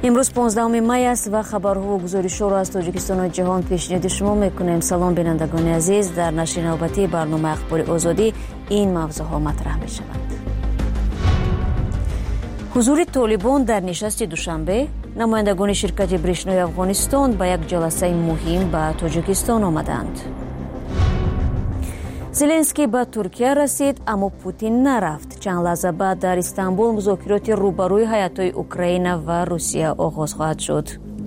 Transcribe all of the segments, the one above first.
امروز 15 می است و خبرها و گزارش‌ها را از تاجیکستان و جهان پیشنهاد شما می‌کنیم. سلام بینندگان عزیز، در نشر نوبتی برنامه اخبار آزادی این موضوعات مطرح می‌شوند. حضور طالبان در نشست دوشنبه، نمایندگان شرکت برشنای افغانستان به یک جلسه مهم به تاجیکستان آمدند. زلنسکی به ترکیه رسید اما پوتین نرفت. چند لحظه بعد در استانبول مذاکرات روبروی هیات‌های اوکراین و روسیه آغاز خواهد شد.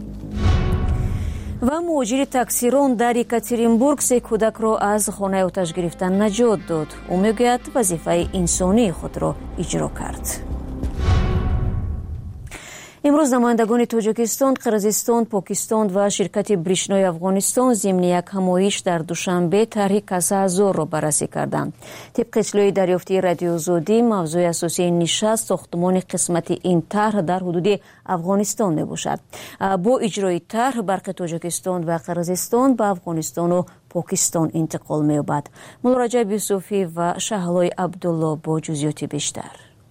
و مهاجر تاکسیران در یکاترینبورگ 3 کودک را از خانه آتش گرفتن نجات داد. او میگوید وظیفه انسانی خود را اجرا کرد. امروز نمایندگان تاجیکستان، قرقیزستان، پاکستان و شرکت برشنای افغانستان ضمن یک همایش در دوشنبه طرح کاسه 1000 را بررسی کردند. طبق اطلاع دریافتی رادیو آزادی، موضوع اساسی نشست ساختمان قسمت این طرح در حدود افغانستان میباشد. با اجرای طرح برق تاجیکستان و قرقیزستان به افغانستان و پاکستان انتقال می‌یابد. مولا رجب یوسفی و شهلای عبدالله با جزئیات بیشتر.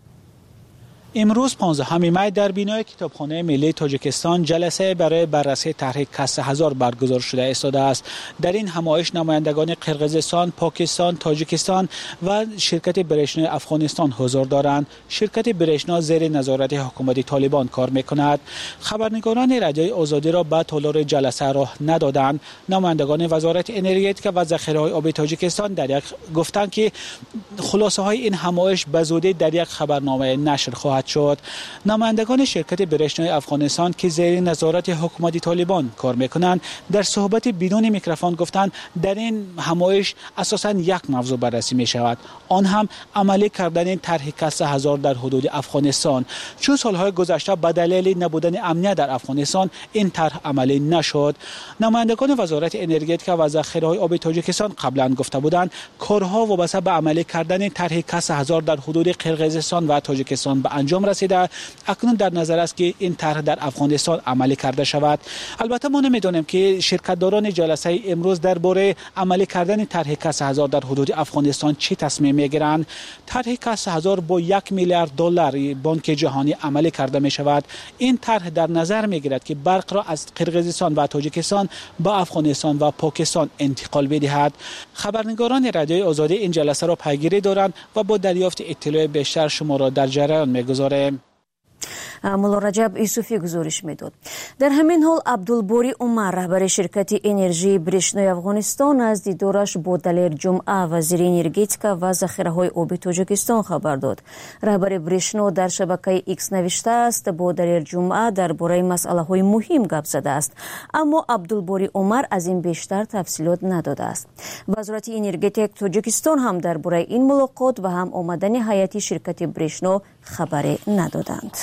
امروز 15 می در بینای کتابخانه ملی تاجیکستان جلسه برای بررسی طرح کاسه 1000 برگزار شده ایستاده است. در این همایش نمایندگان قرقیزستان، پاکستان، تاجیکستان و شرکت برشنای افغانستان حضور دارند. شرکت برشنا زیر نظارت حکومت طالبان کار می‌کند. خبرنگاران رادیوی آزادی را به طول جلسه راه ندادند. نمایندگان وزارت انرژی و ذخیره‌های آبی تاجیکستان در یک گفتند که خلاصه‌های این همایش به زودی در یک خبرنامه نشر خواهد شد. نمایندگان شرکت برشنای افغانستان که زیر نظارت حکومت طالبان کار میکنند در صحبت بدون میکروفون گفتند در این همایش اساساً یک موضوع بررسی می شود، آن هم عملی کردن طرح کاسه 1000 در حدود افغانستان. چون سالهای گذشته به دلیل نبودن امنیت در افغانستان این طرح عملی نشد. نمایندگان وزارت انرژی و ذخیره‌های آبی تاجیکستان قبلا گفته بودند کارها وابسته به عملی کردن طرح کاسه 1000 در حدود قرقیزستان و تاجیکستان به انجام رسیده. اکنون در نظر است که این طرح در افغانستان عملی کرده شود. البته ما نمیدانیم که شرکتداران جلسه امروز درباره عملی کردن طرح کاسه 1000 در حدود افغانستان چه تصمیم میگیرند. طرح کاسه 1000 با 1 میلیارد دلار بانک جهانی عملی کرده می شود. این طرح در نظر میگیرد که برق را از قرقیزستان و تاجیکستان به افغانستان و پاکستان انتقال بدهد. خبرنگاران رادیوی آزادی این جلسه را پیگیری دارند و با دریافت اطلاع بیشتر شما را در جریان میگذارند. مولا رجب یوسفی گزارش میداد. در همین حال عبدالباری عمر رهبر شرکت انرژی برشنای افغانستان از دیدارش با دلیر جمعه وزیر انرژتیک و ذخیره‌های آبی تاجیکستان خبر داد. رهبر برشنا در شبکه ایکس نوشته است با دلیر جمعه درباره مسائل‌های مهم گپ زده است، اما عبدالباری عمر از این بیشتر تفصیلات نداده است. وزارت انرژتیک تاجیکستان هم درباره این ملاقات و هم آمدن هیئت شرکت برشنا خبری ندادند.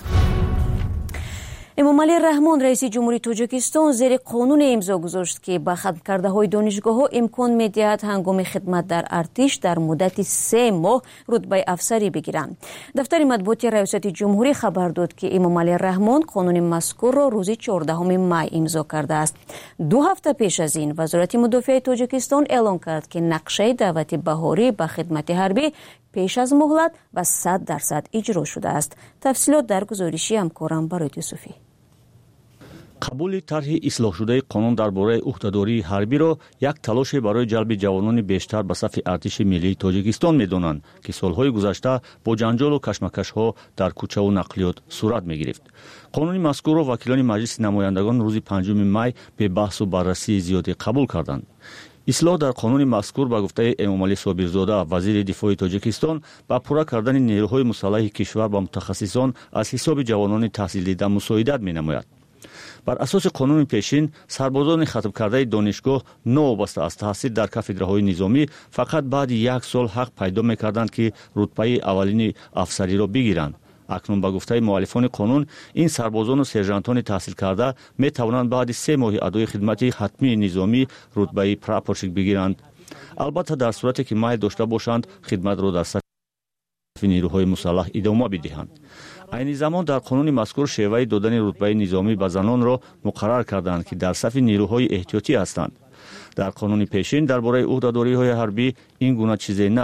امامعلی رحمان رئیس جمهوری تاجیکستان زیر قانون امضا گذاشت که به ختم کرده های دانشگاه ها امکان می‌دهد هنگام خدمت در ارتش در مدت 3 ماه رتبه افسری بگیرند. دفتر مطبوعاتی ریاست جمهوری خبر داد که امامعلی رحمان قانون مذکور را روز 14 می امضا کرده است. 2 هفته پیش از این وزارت مدافع تاجیکستان اعلام کرد که نقشه دعوت بهاری به خدمت حربی پیش از مهلت و 100% اجرا شده است. تفصیلات در گزارشی همکارم برای یوسفی. قبول طرح اصلاح شده قانون درباره عهدهداری حربی را یک تلاش برای جلب جوانان بیشتر به صف ارتش ملی تاجیکستان می‌دانند که سالهای گذشته با جنجال و کشمکش‌ها در کوچه و نقلیات صورت می‌گرفت. قانون مذکور را وکیلان مجلس نمایندگان روز 5 می به بحث و بررسی زیادی قبول کردند. اصلاح در قانون مذکور به گفته امامعلی صابرزاده وزیر دفاع تاجیکستان با پورا کردن نیروهای مسلح کشور با متخصصان از حساب جوانان تحصیل دیده مساعدت می‌نماید. بر اساس قانون پیشین سربازان ختم کرده دانشگاه نوابسته از تحصیل در کافدرهای نظامی فقط بعد 1 سال حق پیدا می‌کردند که رتبه اولین افسری را بگیرند. اکنون با گفته مؤلفان قانون این سربازان و سرژانتان تحصیل کرده می توانند بعد 3 ماه ادای خدمت حتمی نظامی رتبه پراپورشیک بگیرند. البته در صورتی که میل داشته باشند خدمت را در صف نیروهای مسلح ادامه بدهند. عین زمان در قانون مذکور شیوه دادن رتبه نظامی به زنان را مقرر کردند که در صف نیروهای احتیاطی هستند. در قانون پیشین درباره عهدهداری‌های حربی این گونه چیزی نبود.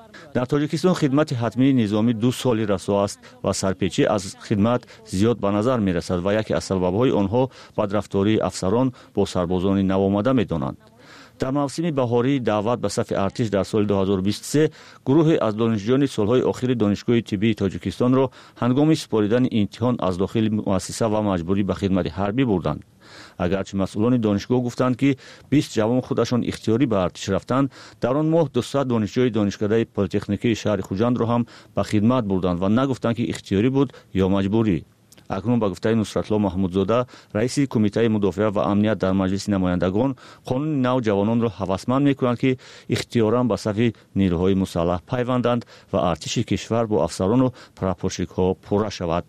дар тоҷикистон хидмати ҳатмии низомӣ 2 соли расо аст ва сарпечӣ аз хидмат зиёд ба назар мерасад ва яке аз сабабҳои онҳо бадрафтории афсарон бо сарбозони навомада медонанд. дар мавсими баҳории даъват ба сафи артиш дар соли 2023 гурӯҳе аз донишҷӯёни солҳои охири донишгоҳи тиббии тоҷикистонро ҳангоми супоридани имтиҳон аз дохили муассиса ва маҷбурӣ ба хидмати ҳарбӣ бурданд. агарчи масъулони донишгоҳ гуфтанд ки 20 ҷавон худашон ихтиёрӣ ба артиш рафтанд, дар он моҳ 200 донишҷӯи донишкадаи политехникии шаҳри Хуҷандро ҳам ба хидмат бурданд ва нагуфтанд ки ихтиёрӣ буд ё маҷбурӣ. акнун ба гуфтаи Нусратло Маҳмудзода, раиси кумитаи мудофиа ва амният дар маҷлиси намояндагон, қонуни нав ҷавононро ҳавасманд мекунад ки ихтиёран ба сафи нилӯҳои мусаллаҳ пайванданд ва артиши кишвар бо афсарону прапорщикҳо пурра шавад.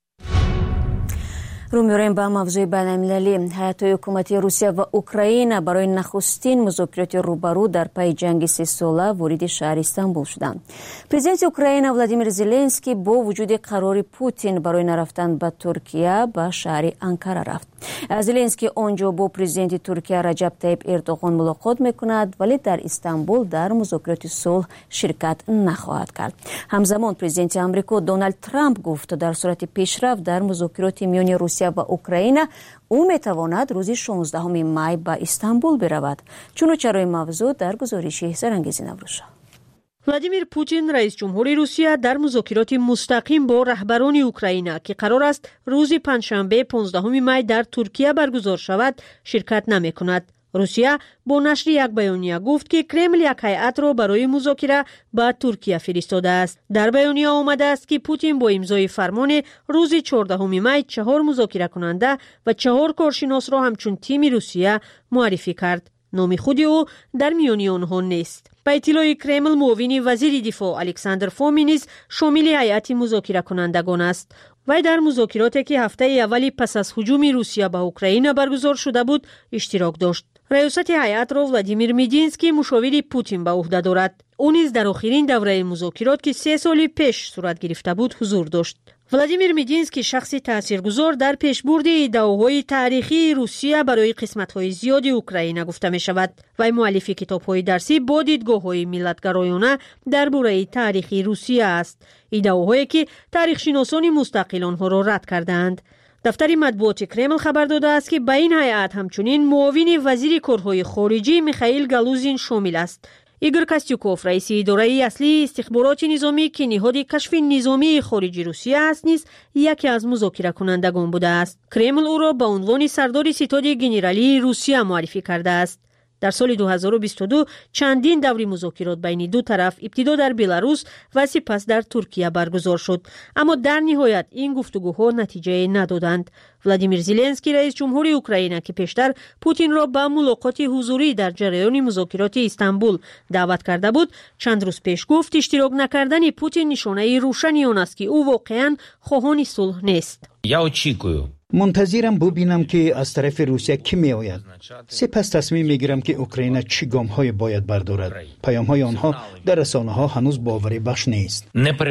رو می‌آوریم به موضوع بین‌المللی. هیئت‌های حکومتی روسیه و اوکراین برای نخستین مذاکرات روبرو در پی جنگ 3 ساله وارد شهر استانبول شدند. پرزیدنت اوکراین ولادیمیر زلنسکی با وجود قرار پوتین برای نرفتن به ترکیه به شهر انکاره رفت. زلنسکی آنجا با پرزیدنت ترکیه رجب طیب اردوغان ملاقات می‌کند ولی در استانبول در مذاکرات صلح شرکت نخواهد کرد. همزمان پرزیدنت آمریکا دونالد ترامپ گفت در صورت پیشرفت در مذاکرات میان روسیه و اوکراین او میتواند روز 16 مای به استانبول برود. چنانچه موضوع در گزارش سرانگیز نوروز. ولادیمیر پوتین رئیس جمهوری روسیه در مذاکرات مستقیم با رهبران اوکراین که قرار است روز پنجشنبه 15 مای در ترکیه برگزار شود شرکت نمی‌کند. روسیه با نشر یک بیانیه گفت که کرمل یک هیئت را برای مذاکره به ترکیه فرستاده است. در بیانیه آمده است که پوتین با امضای فرمان روز 14 مای 4 مذاکره کننده و 4 کارشناس را همچون تیم روسیه معرفی کرد. نام خود او در میان آنها نیست. به اطلاع کرمل معاون وزیر دفاع الکساندر فومین نیز شامل هیئت مذاکره کنندگان است. وی در مذاکراتی که هفته اولی پس از هجوم روسیه به اوکراین برگزار شده بود اشتراک داشت. ریاست هیئت را ولادیمیر میدینسکی مشاور پوتین به عهده دارد. او نیز در آخرین دوره مذاکرات که 3 سال پیش صورت گرفته بود حضور داشت. ولادیمیر میدینسکی شخصی تاثیرگذار در پیشبرد ایده‌های تاریخی روسیه برای قسمت‌های زیادی اوکراین گفته می‌شود. وی مؤلف کتاب‌های درسی با دیدگاه‌های ملت‌گرایانه درباره تاریخ روسیه است. ایده‌هایی که تاریخ‌شناسان مستقل آنها را رد کردند. دفتر مطبوعات کرمل خبر داده است که به این هیئت همچنین معاون وزیر کارهای خارجی میخائیل گالوزین شامل است. ایگور کاستیوکوف رئیس اداره اصلی استخبارات نظامی که نهاد کشف نظامی خارجی روسیه است نیز یکی از مذاکره کنندگان بوده است. کرمل او را به عنوان سردار ستاد گنرالی روسیه معرفی کرده است. در سال 2022 چندین دوره مذاکرات بین دو طرف ابتدا در بلاروس و سپس در ترکیه برگزار شد، اما در نهایت این گفتگوها نتیجه ندادند. ولادیمیر زلنسکی رئیس جمهوری اوکراین که پیشتر پوتین را به ملاقات حضوری در جریان مذاکرات استانبول دعوت کرده بود، چند روز پیش گفت اشتراک نکردن پوتین نشانه روشنی آن است که او واقعا خواهان صلح نیست. منتظرم ببینم که از طرف روسیه کی می آید. سپس تصمیم میگیرم که اوکراین چه گام های باید بردارد. پیام های آنها در رسانه ها هنوز باوری بخش نیست.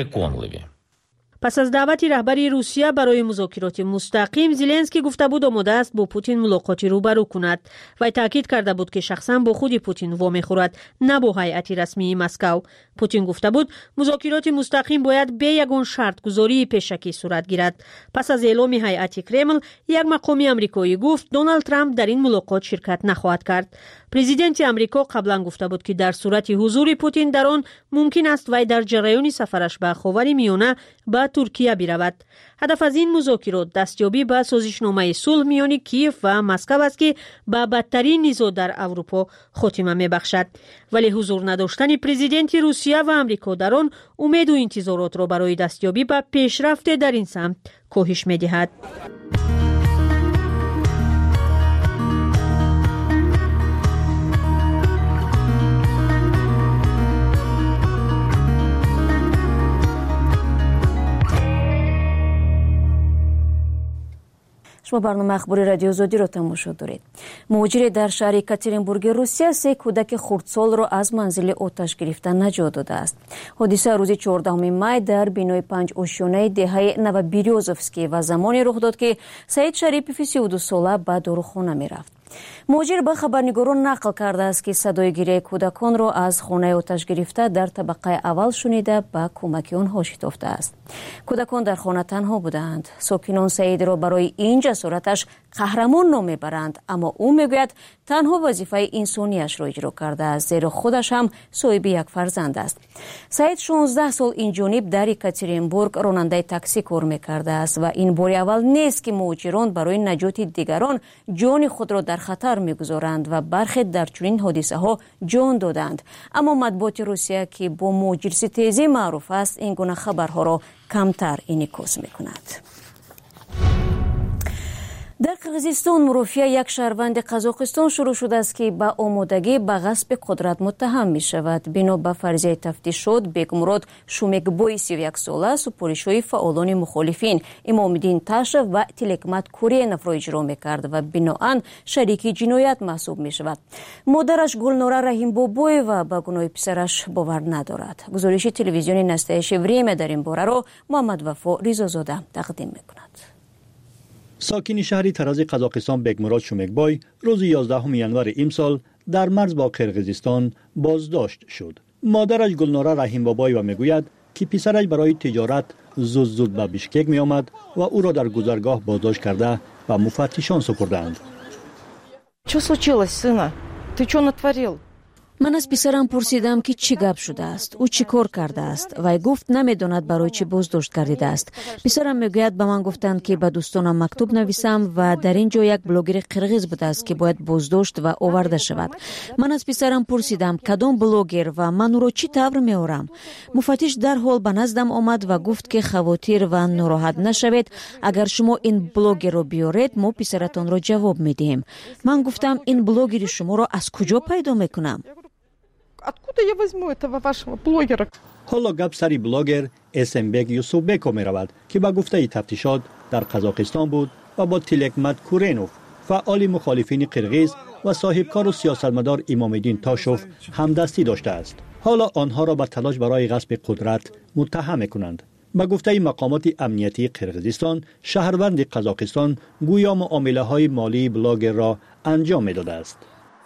پس از دعوت رهبری روسیه برای مذاکرات مستقیم، زلنسکی گفته بود آماده است با پوتین ملاقاتی روبرو کند. و تاکید کرده بود که شخصا با خود پوتین وامی خورد، نه با هیئت رسمی مسکو. پوتین گفته بود مذاکرات مستقیم باید به یگان شرط گذاری پیشکی صورت گیرد. پس از اعلام هیئت کرمل، یک مقام آمریکایی گفت دونالد ترامپ در این ملاقات شرکت نخواهد کرد. پرزیدنت آمریکا قبلا گفته بود که در صورت حضور پوتین در آن ممکن است وی در جریان سفرش به خاورمیانه به ترکیه برود. هدف از این مذاکرات دستیابی به سازشنامه صلح میان کیف و مسکو است که به بدترین نزاع در اروپا خاتمه میبخشد. ولی حضور نداشتن پرزیدنت روسیه و آمریکا در آن امید و انتظارات را برای دستیابی به پیشرفت در این سمت کاهش میدهد. شما برنامه اخباری رادیو آزادی را تماشا دارید. مهاجر در شهر یکاترینبورگ روسیه 3 کودک خردسال را از منزل آتش گرفتن نجات داده است. حادثه روز 14 مای در بینای 5 آشیانه دهه نوبریوزوفسکی و زمانی رخ داد که سعید شریفی 32 ساله به داروخانه میرفت. مجری به خبرنگاران نقل کرده است که صدای گریه کودکان را از خانه آتش گرفته در طبقه اول شنیده به کمک آنها شتافته است. کودکان در خانه تنها بودند. ساکنان سعید را برای این جسارتش قهرمان نام میبرند، اما او میگوید تنها وظیفه انسانیش را اجرا کرده است، زیرا خودش هم صاحب یک فرزند است. سعید 16 سال این جانب در یکاترینبورگ راننده تاکسی کار میکرده است و این بار اول نیست که مهاجران برای نجات دیگران جان خود را در خطر میگذارند و برخی در چنین حادثه ها جان دادند. اما مطبوعات روسیه که با مهاجرستیزی معروف است این گونه خبرها را کمتر انعکاس میکند. در قرغیزستان مرافعه یک شهروند قزاقستان شروع شده است که به آمادگی به غصب قدرت متهم می شود. بنا به فرضیه تفتیشات بگمراد شومکبوی 31 ساله سپارش‌های فعالان مخالفین امام‌الدین تاشев و تلکمت کوریینов را اجرا می کرد و بنااً شریک جنایت محسوب می شود. مادرش گلنوره رحیمبابویeva به گناه پسرش باور ندارد. گزارش تلویزیون «Настоящее время» در این باره را محمد وفا ریزازاده تقدیم می کند. ساکن شهری تراز قزاقستان بگمراد شومکبوی روز 11 ینور امسال در مرز با قرغیزستان بازداشت شد. مادرش گلنوره رحیمبابویeva میگوید که پسرش برای تجارت زود به بیشکک می آمد و او را در گذرگاه بازداشت کرده و مفتشان سپردند. چه случилось, сына? Ты что натворил? من از پسرم پرسیدم که چی گپ شده است، او چی کار کرده است. وی گفت نمیداند برای چی بازداشت گردیده است. پسرم میگوید به من گفتند که به دوستانم مکتوب نویسم و در اینجا یک بلاگر قرغیز بوده است که باید بازداشت و آورده شود. من از پسرم پرسیدم کدام بلاگر و من او را چی طور میارم. مفتش در حال به نزدم آمد و گفت که خواطر و ناراحت نشوید، اگر شما این بلاگر را بیارید ما پسرتان را جواب میدیم. من گفتم این بلاگر شما را از کجا پیدا میکنم؟ Откуда я возьму этого вашего блогера? حالا گپ سری بلاگر اسمبک یوسوفبکو می رود که با گفته تفتیشات در قزاقستان بود و با تلکمت کوریینov فعال مخالفین قرغیز و صاحبکار و سیاستمدار امام‌الدین تاشев همدستی داشته است. حالا آنها را به تلاش برای غصب قدرت متهم می‌کنند. با گفته مقامات امنیتی قرغیزستان شهروند قزاقستان گویا معامله‌های مالی بلاگر را انجام می‌داده است.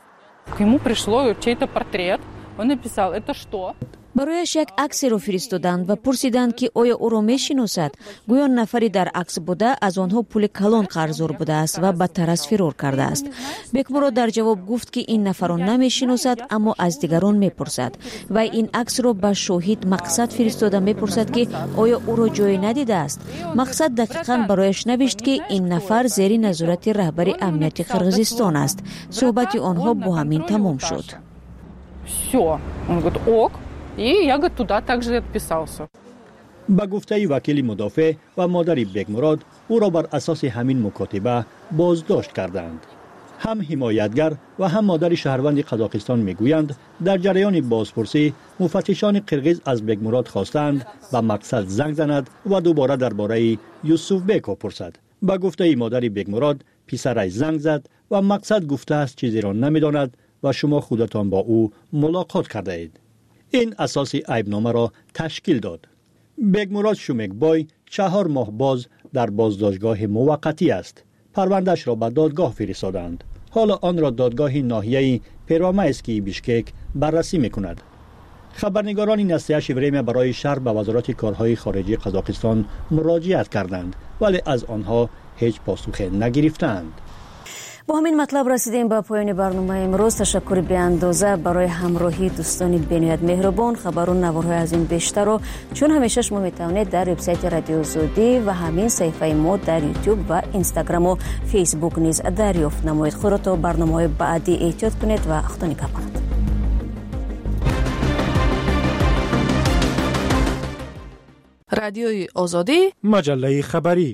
К нему пришло чей-то портрет. Он написал: "Это что?" برایش یک عکس را فرستادند و پرسیدند که آیا او را میشناسد. گویا نفری در عکس بوده از آنها پول کلان قرضدار بوده است و بدتر از فرار کرده است. بکمراد در جواب گفت که این نفر را نمیشناسد اما از دیگران میپرسد و این عکس را به شاهد مقصد فرستاده میپرسد که آیا او را جای ندیده است. مقصد دقیقاً برایش نوشت که این نفر زیر نظارت رهبر امنیت قرغیزستان است. صحبت آنها با همین تمام شد. Всё. Он говорит: "Ок". И я говорит туда также отписался. با گفته وکیل مدافع و مادر بگمراد او را بر اساس همین مکاتبه بازداشت کردند. هم حمایتگر و هم مادر شهروند قزاقستان میگویند در جریان بازپرسی مفتشان قرغیز از بگمراد خواستند به مقصد زنگ زند و دوباره درباره یوسوفبکو پرسد. با گفته مادر بگمراد پسرش زنگ زد و مقصد گفته است چیزی را نمیداند و شما خودتان با او ملاقات کرده اید. این اساس عیبنامه را تشکیل داد. بگمراد شومکبوی 4 ماه باز در بازداشتگاه موقتی است. پروندهش را به دادگاه فرستادند. حالا آن را دادگاه ناحیه پرومایسکی بیشکک بررسی میکند. خبرنگاران «Настоящее время» برای شرح به وزارت کارهای خارجی قزاقستان مراجعت کردند ولی از آنها هیچ پاسخی نگرفتند. با همین مطلب رسیدیم به پایان برنامه امروز. تشکر بی اندازه برای همراهی دوستان بینیت مهربان. خبرون نوارهای از این بیشتر رو چون همیشه شما میتونید در وبسایت رادیو زودی و همین صفحه ما در یوتیوب و اینستاگرام و فیسبوک نیز دریافت نمایید. خودت و برنامه‌های بعدی احتیاط کنید و خدا نگهدار. رادیوی آزادی، مجله خبری.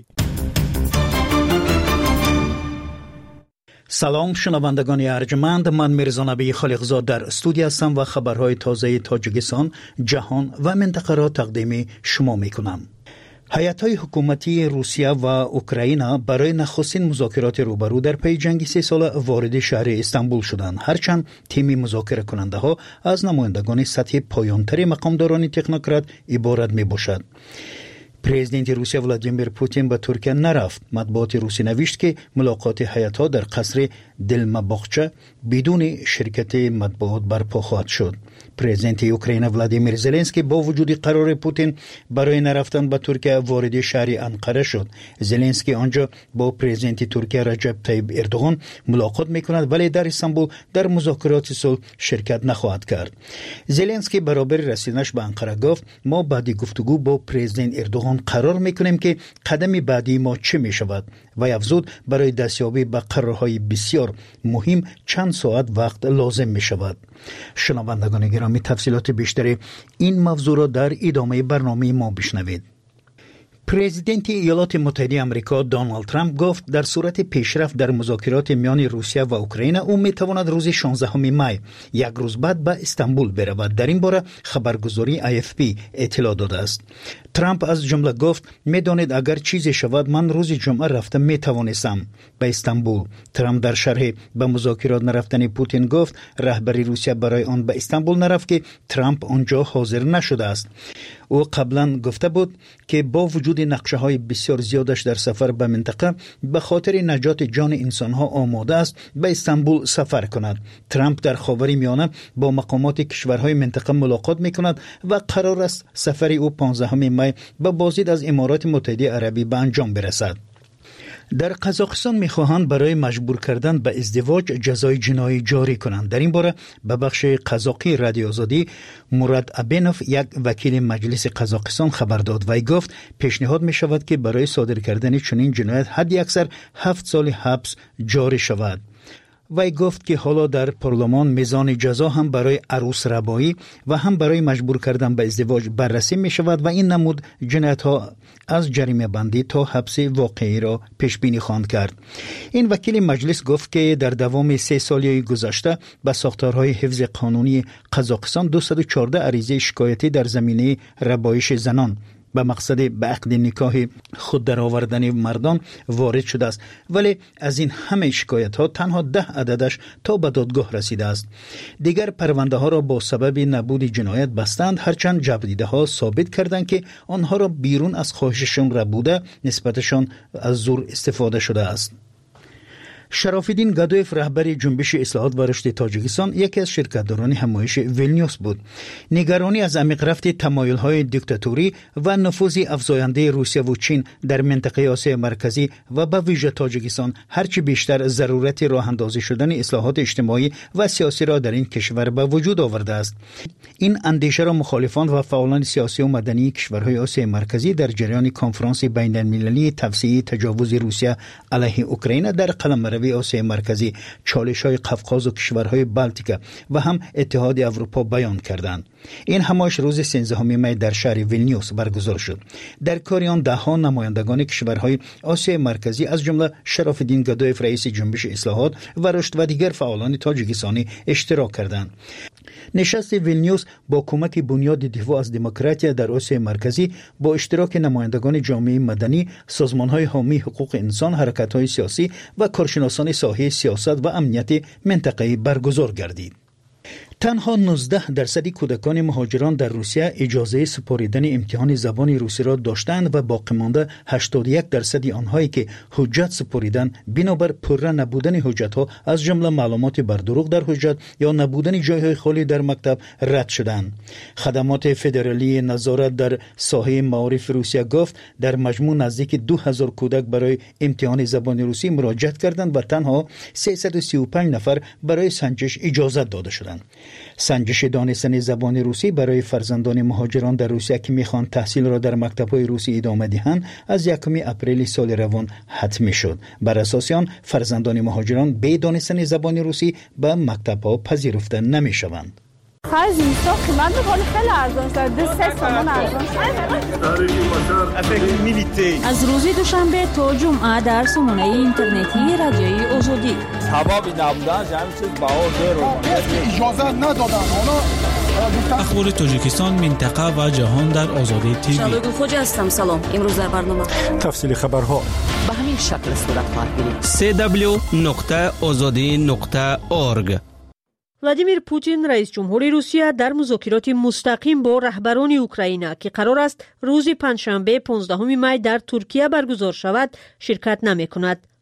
سلام شنوندگان ارجمند، من میرزا نبی خالقزاد در استودیو هستم و خبرهای تازه تاجیکستان، جهان و منطقه را تقدیم شما میکنم. هیئت‌های حکومتی روسیه و اوکراین برای نخستین مذاکرات روبرو در پی جنگ 3 ساله وارد شهر استانبول شدند، هرچند تیم مذاکره کننده ها از نمایندگان سطح پایان‌تر مقامداران تکنوکرات عبارت میباشد. پرزیدنت روسیه ولادیمیر پوتین به ترکیه نرفت. مطبوعات روسی نوشت که ملاقات هیئت‌ها در قصر دلما باغچه بدون شرکت مطبوعات برپا خواهد شد. پرزیدنت اوکراین ولادیمیر زلنسکی با وجود قرار پوتین برای نرفتن به ترکیه وارد شهر انقره شد. زلنسکی آنجا با پرزیدنت ترکیه رجب طیب اردوغان ملاقات میکند ولی در استانبول در مذاکرات صلح شرکت نخواهد کرد. زلنسکی برابر رسیدنش به انقره گفت ما بعد گفتگو با پرزیدنت اردوغان قرار میکنیم که قدم بعدی ما چه میشود و افزود برای دستیابی به قرارهای بسیار مهم چند ساعت وقت لازم میشود. شنوندگان گرامی تفصیلات بیشتر این موضوع را در ادامه برنامه ما بشنوید. پرزیدنت ایالات متحده آمریکا دونالد ترامپ گفت در صورت پیشرفت در مذاکرات میان روسیه و اوکراین او میتواند روز 16 می یک روز بعد به استانبول برود. در این باره خبرگزاری AFP اطلاع داده است. ترامپ از جمله گفت میدانید اگر چیزی شود من روز جمعه رفتم میتوانستم به استانبول. ترامپ در شرح به مذاکرات نرفتن پوتین گفت رهبری روسیه برای آن به استانبول نرفت که ترامپ آنجا حاضر نشده است. او قبلا گفته بود که با وجود نقشه های بسیار زیادش در سفر به منطقه به خاطر نجات جان انسان ها آماده است به استانبول سفر کند. ترامپ در خاورمیانه با مقامات کشورهای منطقه ملاقات می کند و قرار است سفر او 15 می به بازدید از امارات متحده عربی به انجام برسد. در قزاقستان میخواهند برای مجبور کردن به ازدواج جزای جنایی جاری کنند. در این باره به بخش قزاقی رادیو آزادی مراد ابینوف یک وکیل مجلس قزاقستان خبر داد و گفت پیشنهاد می شود که برای صادر کردن چنین جنایت حد اکثر 7 سال حبس جاری شود. وی گفت که حالا در پارلمان میزان جزا هم برای عروس ربایی و هم برای مجبور کردن به ازدواج بررسی می شود و این نمود جنایت ها از جریمه بندی تا حبس واقعی را پیش بینی خواهند کرد. این وکیل مجلس گفت که در دوام 3 سالی گذشته به ساختارهای حفظ قانونی قزاقستان 214 عریضه شکایتی در زمینه ربایش زنان به مقصد به عقد نکاح خود در آوردن مردان وارد شده است، ولی از این همه شکایت ها تنها 10 عددش تا به دادگاه رسیده است. دیگر پرونده ها را با سبب نبود جنایت بستند، هرچند جبریده ها ثابت کردند که آنها را بیرون از خواهششان ربوده نسبتشان از زور استفاده شده است. شرافالدین گادویف رهبر جنبش اصلاحات و رشد تاجیکستان یکی از شرکت‌داران همایش ویلنیوس بود. نگرانی از عمیق رفت تمایل‌های دیکتاتوری و نفوذ افزاینده روسیه و چین در منطقه آسیا مرکزی و به ویژه تاجیکستان هرچی بیشتر ضرورت راه اندازی شدن اصلاحات اجتماعی و سیاسی را در این کشور به وجود آورده است. این اندیشه را مخالفان و فعالان سیاسی و مدنی کشورهای آسیا مرکزی در جریان کنفرانس بین‌المللی توسعه تجاوز روسیه علیه اوکراین در قلمرو آسیا مرکزی، چالش‌های قفقاز و کشورهای بالتیک و هم اتحاد اروپا بیان کردند. این همایش روز 13 می در شهر ویلنیوس برگزار شد. در کار آن ده‌ها نمایندگان کشورهای آسیا مرکزی از جمله شرافالدین گادویف رئیس جنبش اصلاحات و رشد و دیگر فعالان تاجیکستانی اشتراک کردند. نشست ویلنیوس با کمک بنیاد دفاع از دموکراسی در آسیا مرکزی با اشتراک نمایندگان جامعه مدنی، سازمان‌های حامی حقوق انسان، حرکت‌های سیاسی و کارشناسان ساحه سیاست و امنیت منطقه‌ای برگزار گردید. تنها 19% کودکان مهاجران در روسیه اجازه سپاریدن امتحان زبان روسی را داشتند و باقی مانده 81% آنهایی که حجت سپاریدند بنابر پره نبودن حجت‌ها از جمله معلومات بر دروغ در حجت یا نبودن جایهای خالی در مکتب رد شدند. خدمات فدرالی نظارت در ساحه معارف روسیه گفت در مجموع نزدیک 2000 کودک برای امتحان زبان روسی مراجعت کردند و تنها 335 نفر برای سنجش اجازه داده شدند. سنجش دانستن زبان روسی برای فرزندان مهاجران در روسیه که میخوان تحصیل را در مکتب‌های روسی ادامه دهند از 1 اپریل سال روان حتمی شد. بر اساس آن فرزندان مهاجران به دانستن زبان روسی به مکتب‌ها پذیرفته نمیشوند. خرج اینستا قیمت میکنه خیلی ارزان شده 3 تومان ارزان شده. از روز دوشنبه تا جمعه در سامانه اینترنتی رادیوی آزادی سببی نبودن همین چیز بها اجازه ندادن. اخبار تاجیکستان، منطقه و جهان در آزادی تیوی. شالوگو خوجا هستم. سلام. امروز در برنامه تفصیل خبرها به همین شکل صورت خواهد گرفت. www.azadi.org. ولادیمیر پوتین رئیس جمهور روسیه در مذاکرات مستقیم با رهبران اوکراین که قرار است روز پنجشنبه 15 می در ترکیه برگزار شود شرکت نمی کند.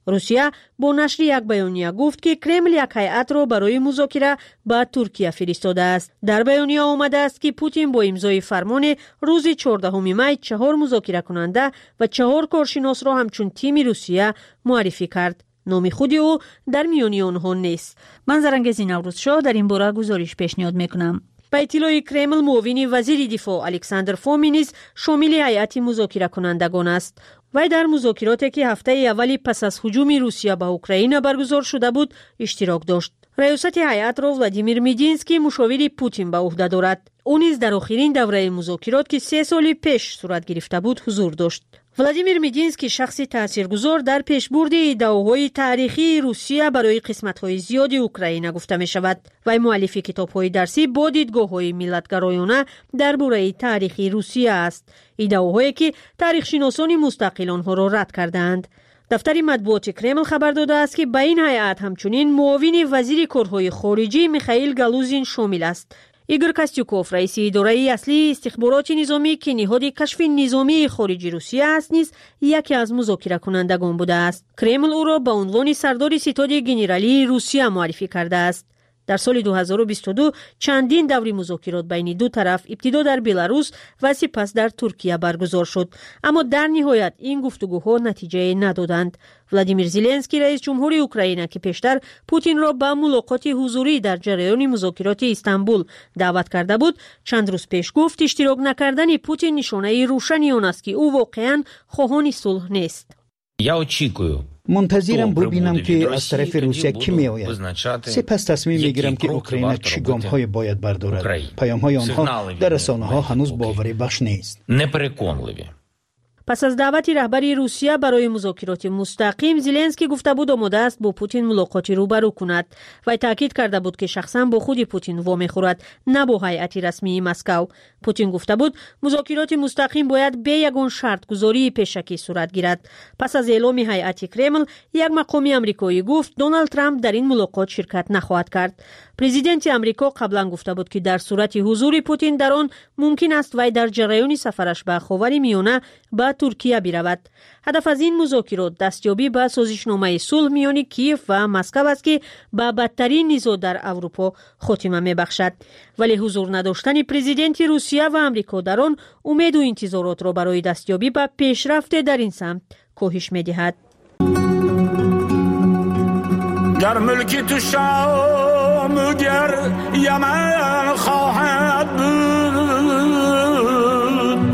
روسیه با نشر یک بیانیه گفت که کرمل یک هیئت را برای مذاکره به ترکیه فرستاده است. در بیانیه آمده است که پوتین با امضای فرمان روز 14 می 4 مذاکره کننده و 4 کارشناس را همچون تیم روسیه معرفی کرد. نام خود او در میان آنها نیست. من زرنگز نوروز شاه در این باره گزارش پیشنهاد میکنم. به اطلاع کرمل، معاون وزیر دفاع الکساندر فومی نیز شامل هیئت مذاکره کنندگان است. وی در مذاکراتی که هفته اولی پس از هجوم روسیه به اوکراین برگزار شده بود اشتراک داشت. ریاست هیئت را ولادیمیر میدینسکی مشاور پوتین به عهده دارد. او نیز در آخرین دوره مذاکرات که 3 سال پیش صورت گرفته بود حضور داشت. ولادیمیر میدینسکی شخصی تاثیرگذار در پیشبرد ایده‌های تاریخی روسیه برای قسمت‌های زیادی اوکراین گفته می شود. وی مؤلف کتاب‌های درسی با دیدگاه‌های ملت‌گرایانه درباره تاریخ روسیه است. ایده‌هایی که تاریخ‌شناسان مستقل آنها را رد کردند. دفتر مطبوعات کرمل خبر داده است که به این هیئت همچنین معاون وزیر کارهای خارجی میخائیل گالوزین شامل است. ایگور کاستیوکوف رئیس اداره اصلی استخبارات نظامی که نهاد کشف نظامی خارجی روسیه است نیز یکی از مذاکره کنندگان بوده است. کرمل او را به عنوان سردار ستاد گنرالی روسیه معرفی کرده است. در سال 2022 چندین دوره مذاکرات بین دو طرف ابتدا در بلاروس و سپس در ترکیه برگزار شد، اما در نهایت این گفتگوها نتیجه ندادند. ولادیمیر زلنسکی رئیس جمهور اوکراین که پیشتر پوتین را به ملاقات حضوری در جریان مذاکرات استانبول دعوت کرده بود، چند روز پیش گفت اشتراک نکردن پوتین نشانه روشنی آن است که او واقعا خواهان صلح نیست. منتظرم ببینم که از طرف روسیه کی می آید. سپس تصمیم میگیرم که اوکراین چه گام های باید بردارد. پیام های آنها در رسانه ها هنوز باوری بخش نیست. پس از دعوت رهبری روسیه برای مذاکرات مستقیم، زلنسکی گفته بود آماده است با پوتین ملاقاتی روبرو کند و تاکید کرده بود که شخصا با خود پوتین وامی خورد، نه با هیئت رسمی مسکو. پوتین گفته بود مذاکرات مستقیم باید به یگان شرط گذاری پیشکی صورت گیرد. پس از اعلام هیئت کرمل، یک مقام آمریکایی گفت دونالد ترامپ در این ملاقات شرکت نخواهد کرد. پرزیدنت آمریکا قبلا گفته بود که در صورت حضور پوتین در آن ممکن است وی در جریان سفرش به خاورمیانه به ترکیه برود. هدف از این مذاکرات دستیابی به سازشنامه صلح میان کیف و مسکو است که به بدترین نزاع در اروپا خاتمه میبخشد. ولی حضور نداشتن پرزیدنت روسیه و آمریکا در آن امید و انتظارات را برای دستیابی به پیشرفت در این سمت کاهش میدهد. در ملکی تو شام گر یمن خواهد بود،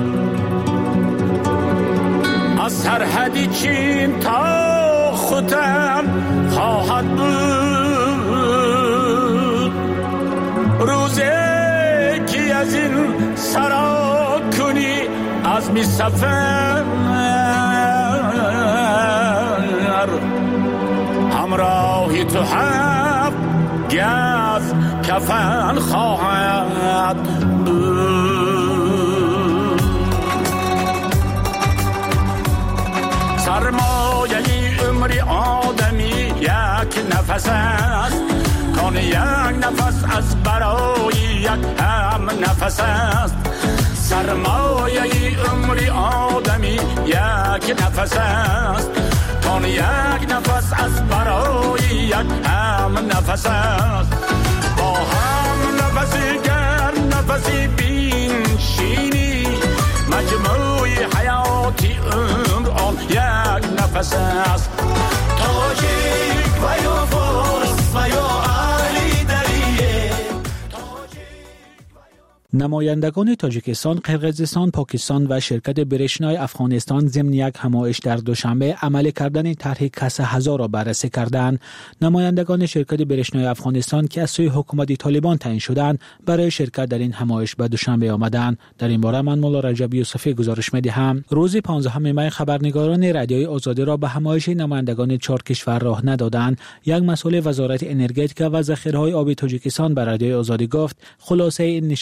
از سرحدی چین تا ختن خواهد بود. روزی که از این سرا کنی از می سفر، همراهی تو هم گز کفن خواهد بود. سرمایه عمری آدمی یک نفس است، کان یک نفس از برای یک هم نفس است. سرمایه عمری آدمی یک نفس است، کان یک نفس از برای یک هم نفس است. با هم نفسی گر نفسی بینشینی، مجموعی حیاتی عمر آن یک نفس است. تاجیک و یا فارس و یا علی دریه. نمایندگان تاجیکستان، قرقیزستان، پاکستان و شرکت برشنای افغانستان ضمن یک همایش در دوشنبه عملی کردن طرح کسه 1000 را بررسی کردند. نمایندگان شرکت برشنای افغانستان که از سوی حکومت طالبان تعیین شدند برای شرکت در این همایش به دوشنبه آمدند. در این باره من مولا رجب یوسفی گزارش می‌دهم. روز 15 می خبرنگاران رادیوی آزادی را به همایش نمایندگان 4 کشور راه ندادند. یک مسئول وزارت انرژتیک و ذخیره‌های آبی تاجیکستان به رادیوی آزادی گفت خلاصه این نشست را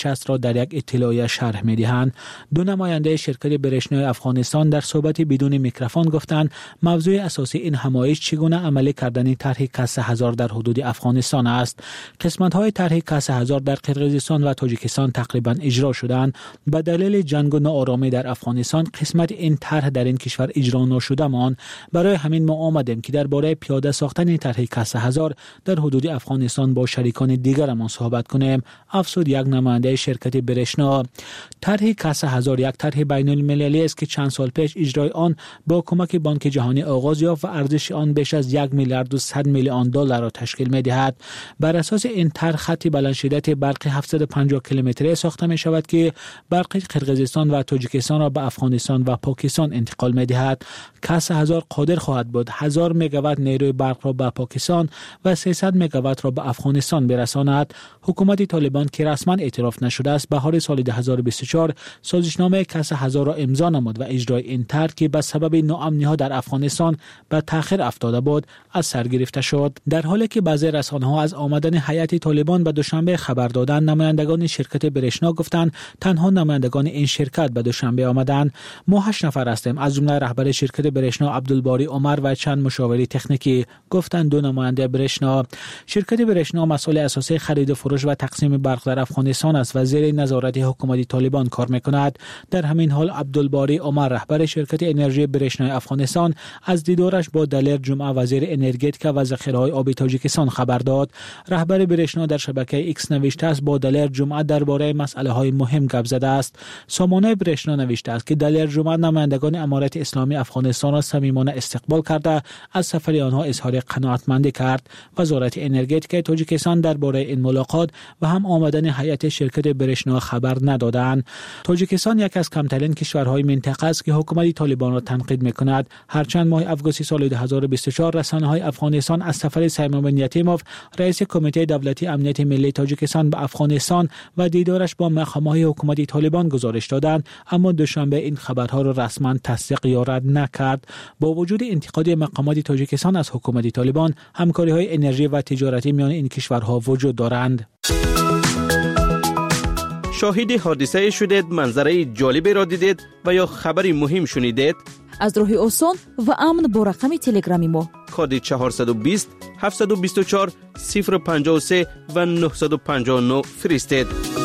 در یک اطلاعیه شرح می‌دهند. دو نماینده شرکت برشنای افغانستان در صحبت بدون میکروفون گفتند موضوع اساسی این همایش چگونه عملی کردن طرح کسه هزار در حدود افغانستان است. قسمت‌های طرح کسه هزار در قرقیزستان و تاجیکستان تقریبا اجرا شدند. به دلیل جنگ و ناآرامی در افغانستان قسمت این طرح در این کشور اجرا نشده مان. برای همین ما آمدیم که درباره پیاده ساختن طرح کسه هزار در حدود افغانستان با شریکان دیگرمان صحبت کنیم، افزود یک نماینده شرکت برشنا. طرح کسه هزار یک طرح بین المللی است که چند سال پیش اجرای آن با کمک بانک جهانی آغاز یافت و ارزش آن بیش از 1 میلیارد و 100 میلیون دلار را تشکیل می‌دهد. بر اساس این طرح خط بلند شدت برقی 750 کیلومتری ساخته می شود که برق قرقیزستان و تاجیکستان را به افغانستان و پاکستان انتقال می دهد. کسه هزار قادر خواهد بود 1000 مگاوات نیروی برق را به پاکستان و 300 مگاوات را به افغانستان برساند. حکومت طالبان که رسما اعتراف نشده است بهار سال 2024 سازشنامه کسه هزار را امضا نمود و اجرای این طرح که به سبب ناامنی‌ها در افغانستان به تأخیر افتاده بود از سر گرفته شد. در حالی که بعضی رسانه‌ها از آمدن هیئت طالبان به دوشنبه خبر دادند، نمایندگان شرکت برشنا گفتند تنها نمایندگان این شرکت به دوشنبه آمدند. ما 8 نفر هستیم، از جمله رهبر شرکت برشنا عبدالباری عمر و چند مشاور تکنیکی، گفتند دو نماینده برشنا. شرکت برشنا مسئول اساسی خرید و فروش و تقسیم برق در افغانستان است و زیر نظارت حکومت طالبان کار می‌کند. در همین حال عبدالباری عمر رهبر شرکت انرژی برشنای افغانستان از دیدارش با دلیر جمعه وزیر انرژتیک و ذخیره‌های آبی تاجیکستان خبر داد. رهبر برشنا در شبکه ایکس نوشته است با دلیر جمعه درباره مسائل‌های مهم گپ زده است. سامانه برشنا نوشته است که دلیر جمعه نمایندگان امارت اسلامی افغانستان را صمیمانه استقبال کرده از سفر آنها اظهار قناعتمندی کرد. وزارت انرژتیک تاجیکستان درباره این ملاقات و هم آمدن هیئت شرکت برشنا خبر ندادند. تاجیکستان یک از کمترین کشورهای منطقه است که حکومت طالبان را تنقید می‌کند. هرچند ماه آگوست سال 2024 رسانه‌های افغانستان از سفر سیمون بن یتیموف رئیس کمیته دولتی امنیت ملی تاجیکستان به افغانستان و دیدارش با مقام‌های حکومت طالبان گزارش دادند، اما دوشنبه این خبرها را رسما تصدیق یا رد نکرد. با وجود انتقاد مقامات تاجیکستان از حکومت طالبان، همکاری‌های انرژی و تجارتی میان این کشورها وجود دارند. شاهد حادثه شدید، منظره جالبی را دیدید و یا خبری مهم شنیدید؟ از راه آسان و امن با رقم تلگرامی ما کد 420 724 053 و 959 فرستید.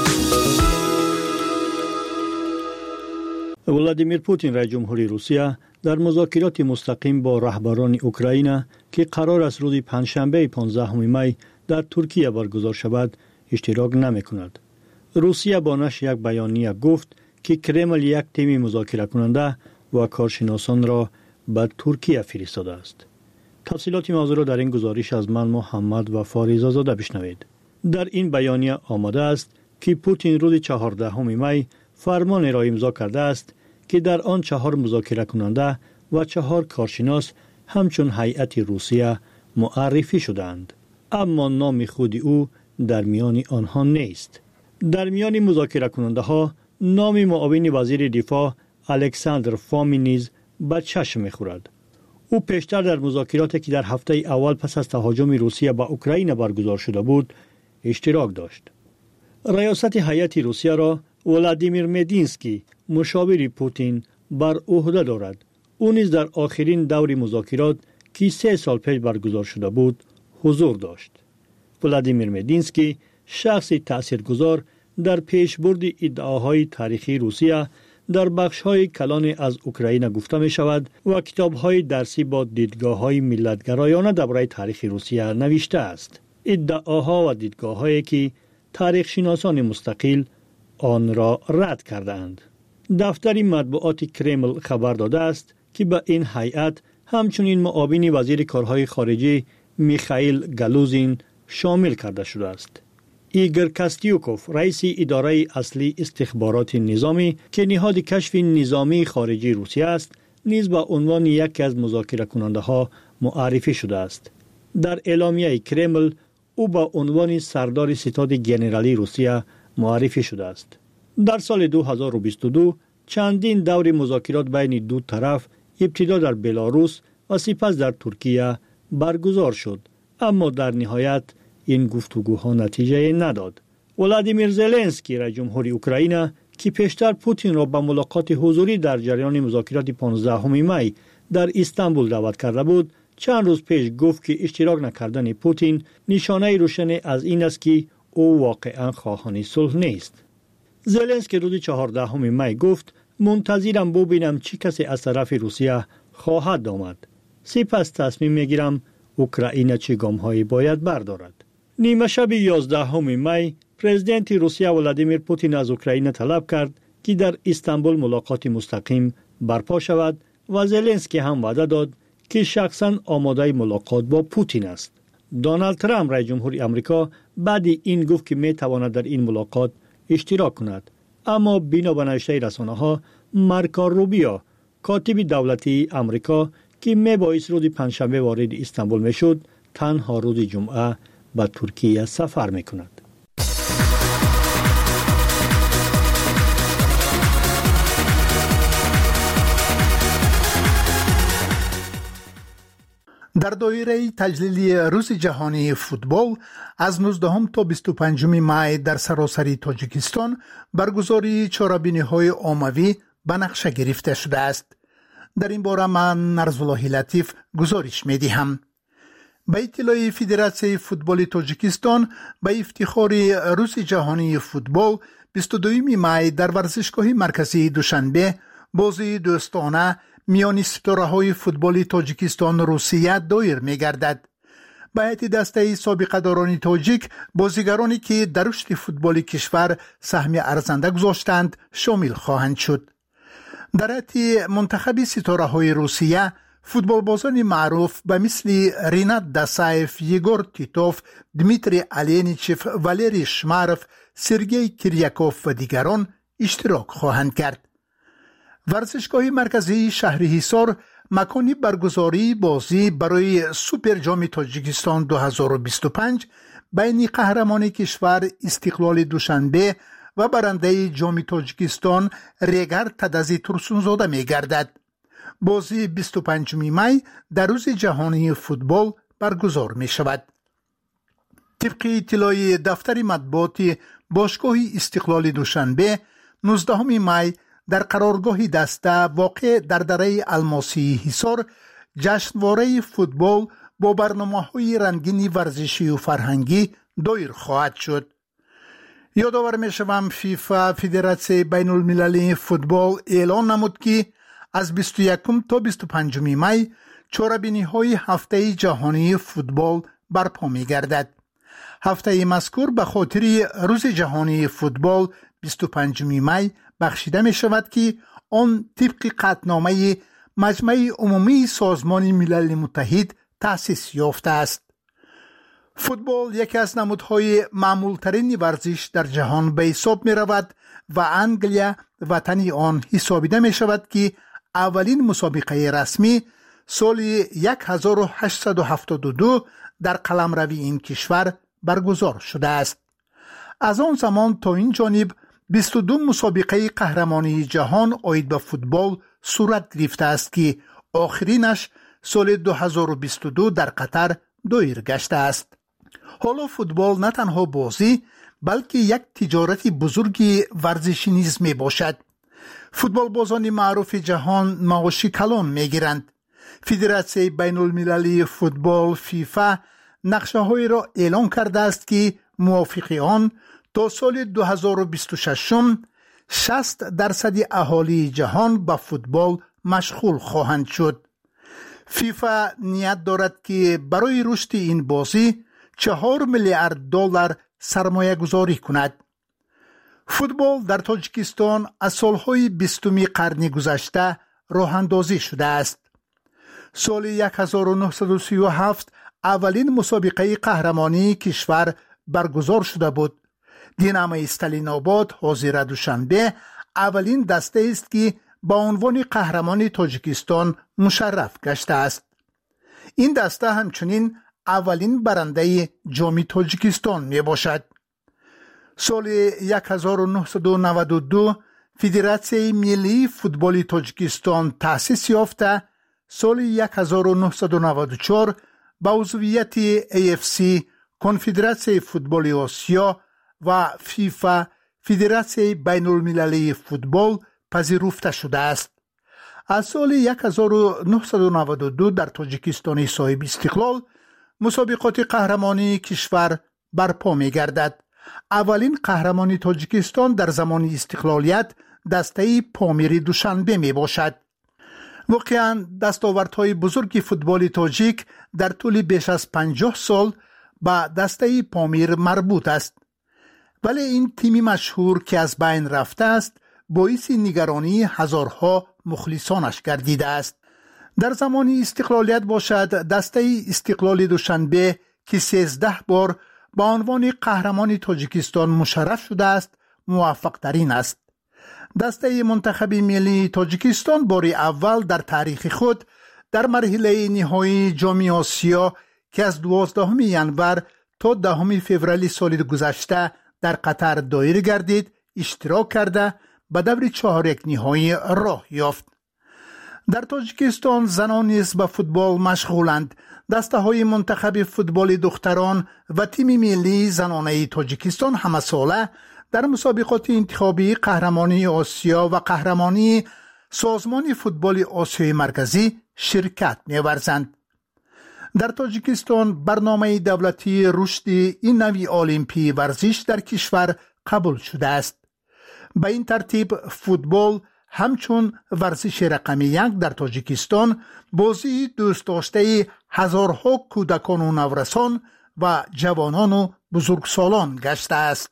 ولادیمیر پوتین رئیس جمهوری روسیه در مذاکرات مستقیم با رهبران اوکراین که قرار است روز پنجشنبه 15 می در ترکیه برگزار شود اشتراک نمی‌کند. روسیه با نشر یک بیانیه گفت که کرمل یک تیم مذاکره کننده و کارشناسان را به ترکیه فرستاده است. تفصیلات موضوع را در این گزارش از من محمد و فاریزا زاده بشنوید. در این بیانیه آمده است که پوتین روز 14 می فرمان را امضا کرده است که در آن 4 مذاکره کننده و 4 کارشناس همچون هیئت روسیه معرفی شدند، اما نام خود او در میان آنها نیست. در میان مذاکره کننده ها نام معاون وزیر دفاع الکساندر فامینیز به چشم می‌خورد. او پیشتر در مذاکراتی که در هفته اول پس از تهاجم روسیه به اوکراین برگزار شده بود اشتراک داشت. ریاست هیئت روسیه را ولادیمیر مدینسکی مشاور پوتین بر عهده دارد. او نیز در آخرین دور مذاکرات که 3 سال پیش برگزار شده بود حضور داشت. ولادیمیر مدینسکی شخصی تاثیرگذار در پیشبرد ادعاهای تاریخی روسیه در بخش‌های کلان از اوکراین گفته می شود و کتاب‌های درسی با دیدگاه‌های ملت‌گرایانه درباره تاریخ روسیه نوشته است. ادعاها و دیدگاه‌هایی که تاریخ شناسان مستقل آن را رد کردند. دفتر مطبوعات کرمل خبر داده است که به این هیئت همچنین معاون وزیر کارهای خارجه میخائیل گالوزین شامل کرده شده است. ایگور کاستیوکوف رئیس اداره اصلی استخبارات نظامی که نهاد کشف نظامی خارجی روسیه است نیز به عنوان یکی از مذاکره کننده ها معرفی شده است. در اعلامیه کرمل او به عنوان سردار ستاد ژنرالی روسیه معرفی شده است. در سال 2022 چندین دور مذاکرات بین دو طرف ابتدا در بلاروس و سپس در ترکیه برگزار شد، اما در نهایت این گفتگوها نتیجه نداد. ولادیمیر زلنسکی رئیس جمهوری اوکراین که پیشتر پوتین را به ملاقات حضوری در جریان مذاکرات 15 می در استانبول دعوت کرده بود، چند روز پیش گفت که اشتراک نکردن پوتین نشانه روشن از این است که او واقعا خواهان صلح نیست. زلنسکی روز 14 می گفت منتظرم ببینم چه کسی از طرف روسیه خواهد آمد. سپس تصمیم میگیرم اوکراین چه گام‌هایی باید بردارد. نیمه شب 11 می پرزیدنت روسیه ولادیمیر پوتین از اوکراین طلب کرد که در استانبول ملاقات مستقیم برپا شود و زلنسکی هم وعده داد که شخصاً آماده ملاقات با پوتین است. دونالد ترامپ رئیس جمهوری آمریکا بعد این گفت که می تواند در این ملاقات اشتراک کند، اما بنا به نوشته رسانه‌ها مارکو روبیو کاتب دولتی آمریکا که می بایست روز پنجشنبه وارد استانبول می شد، تنها روز جمعه به ترکیه سفر می کند. در دایره تجلیل روز جهانی فوتبال از 19 تا 25 می در سراسر تاجیکستان برگزاری چهاربینی‌های عمومی به نقشه گرفته شده است. در این باره من نرزالله لطیف گزارش می‌دهم. به اطلاع فدراسیون فوتبال تاجیکستان به افتخار روز جهانی فوتبال 22 می در ورزشگاه مرکزی دوشنبه بازی دوستانه میان ستاره‌های فوتبال تاجیکستان و روسیه دایر می‌گردد. به هیئت دسته سابقه‌داران تاجیک بازیگرانی که در رشد فوتبال کشور سهم ارزنده گذاشتند شامل خواهند شد. در هیئت منتخب ستاره‌های روسیه فوتبالبازان معروف به مثل رینات داسایف، یگور تیتوف، دمیتری الینیچف، والری شماروف، سرگئی کریاکوف و دیگران اشتراک خواهند کرد. ورزشگاه مرکزی شهر حصار مکانی برگزاری بازی برای سوپر جام تاجیکستان 2025 بین قهرمان کشور استقلال دوشنبه و برنده جام تاجیکستان ریگر تدزی ترسونزاده می گردد. بازی 25 می در روز جهانی فوتبال برگزار می شود. طبق اطلاع دفتر مطبوعات باشگاه استقلال دوشنبه 19 می در قرارگاه دسته واقع در دره الماسی حصار جشنواره فوتبال با برنامه‌های رنگین ورزشی و فرهنگی دایر خواهد شد. یادآور می‌شوم فیفا فدراسیون بین المللی فوتبال اعلان نمود که از 21 تا 25 می چهاربینی‌های هفته جهانی فوتبال برپا می‌گردد. هفته مذکور به خاطر روز جهانی فوتبال 25 می بخشیده می شود که آن طبق قطعنامه مجمع عمومی سازمان ملل متحد تأسیس یافته است. فوتبال یکی از نمودهای معمولترین ورزش در جهان به حساب می رود و انگلیا وطن آن حسابیده می شود که اولین مسابقه رسمی سال 1872 در قلمروی این کشور برگزار شده است. از آن زمان تا این جانب 22 مسابقه قهرمانی جهان عاید به فوتبال صورت گرفته است که آخرینش سال 2022 در قطر دایر گشته است. حالا فوتبال نه تنها بازی بلکه یک تجارت بزرگی ورزشی نیز می باشد. فوتبال بازان معروف جهان معاش کلان می گیرند. فدراسیون بین المللی فوتبال فیفا نقشه های را اعلان کرده است که موافق آن تا سال 2026 60% اهالی جهان به فوتبال مشغول خواهند شد. فیفا نیت دارد که برای رشد این بازی 4 میلیارد دلار سرمایه گذاری کند. فوتبال در تاجیکستان از سالهای 20 قرن گذشته راه اندازی شده است. سال 1937 اولین مسابقه قهرمانی کشور برگزار شده بود. دینamo استالین آباد حاضر دوشنبه اولین دسته است که با عنوان قهرمان تاجیکستان مشرف گشته است. این دسته همچنین اولین برنده جام تاجیکستان می باشد. سال 1992 فدراسیون ملی فوتبال تاجیکستان تأسیس یافته، سال 1994 با عضویت AFC کنفدراسیون فوتبال آسیا و فیفا فدراسیون بین المللی فوتبال پذیرفته شده است. از سال 1992 در تاجیکستان صاحب استقلال مسابقات قهرمانی کشور برپا می گردد. اولین قهرمانی تاجیکستان در زمان استقلالیت دسته پامیر دوشنبه می باشد. واقعا دستاوردهای بزرگ فوتبال تاجیک در طول بیش از 50 سال به دسته پامیر مربوط است. ولی این تیمی مشهور که از بین رفته است باعث نگرانی هزارها مخلصانش گردیده است. در زمان استقلالیت باشد دسته استقلال دوشنبه که 13 بار با عنوان قهرمان تاجیکستان مشرف شده است موفق ترین است. دسته منتخب ملی تاجیکستان بار اول در تاریخ خود در مرحله نهایی جام آسیا که از 12 ینور تا 10 فوریه سال گذشته در قطر دایر گردید اشتراک کرده به دور 4 نهایی راه یافت. در تاجیکستان زنان نیز به فوتبال مشغولند. دسته های منتخب فوتبال دختران و تیم ملی زنانه تاجیکستان همه ساله در مسابقات انتخابی قهرمانی آسیا و قهرمانی سازمان فوتبال آسیای مرکزی شرکت می‌ورزند. در تاجیکستان برنامه دولتی رشد این نوع المپی ورزش در کشور قبول شده است. به این ترتیب فوتبال همچون ورزش رقمی 1 در تاجیکستان بازی دوست داشته هزارها کودکان و نورسان و جوانان و بزرگسالان گشته است.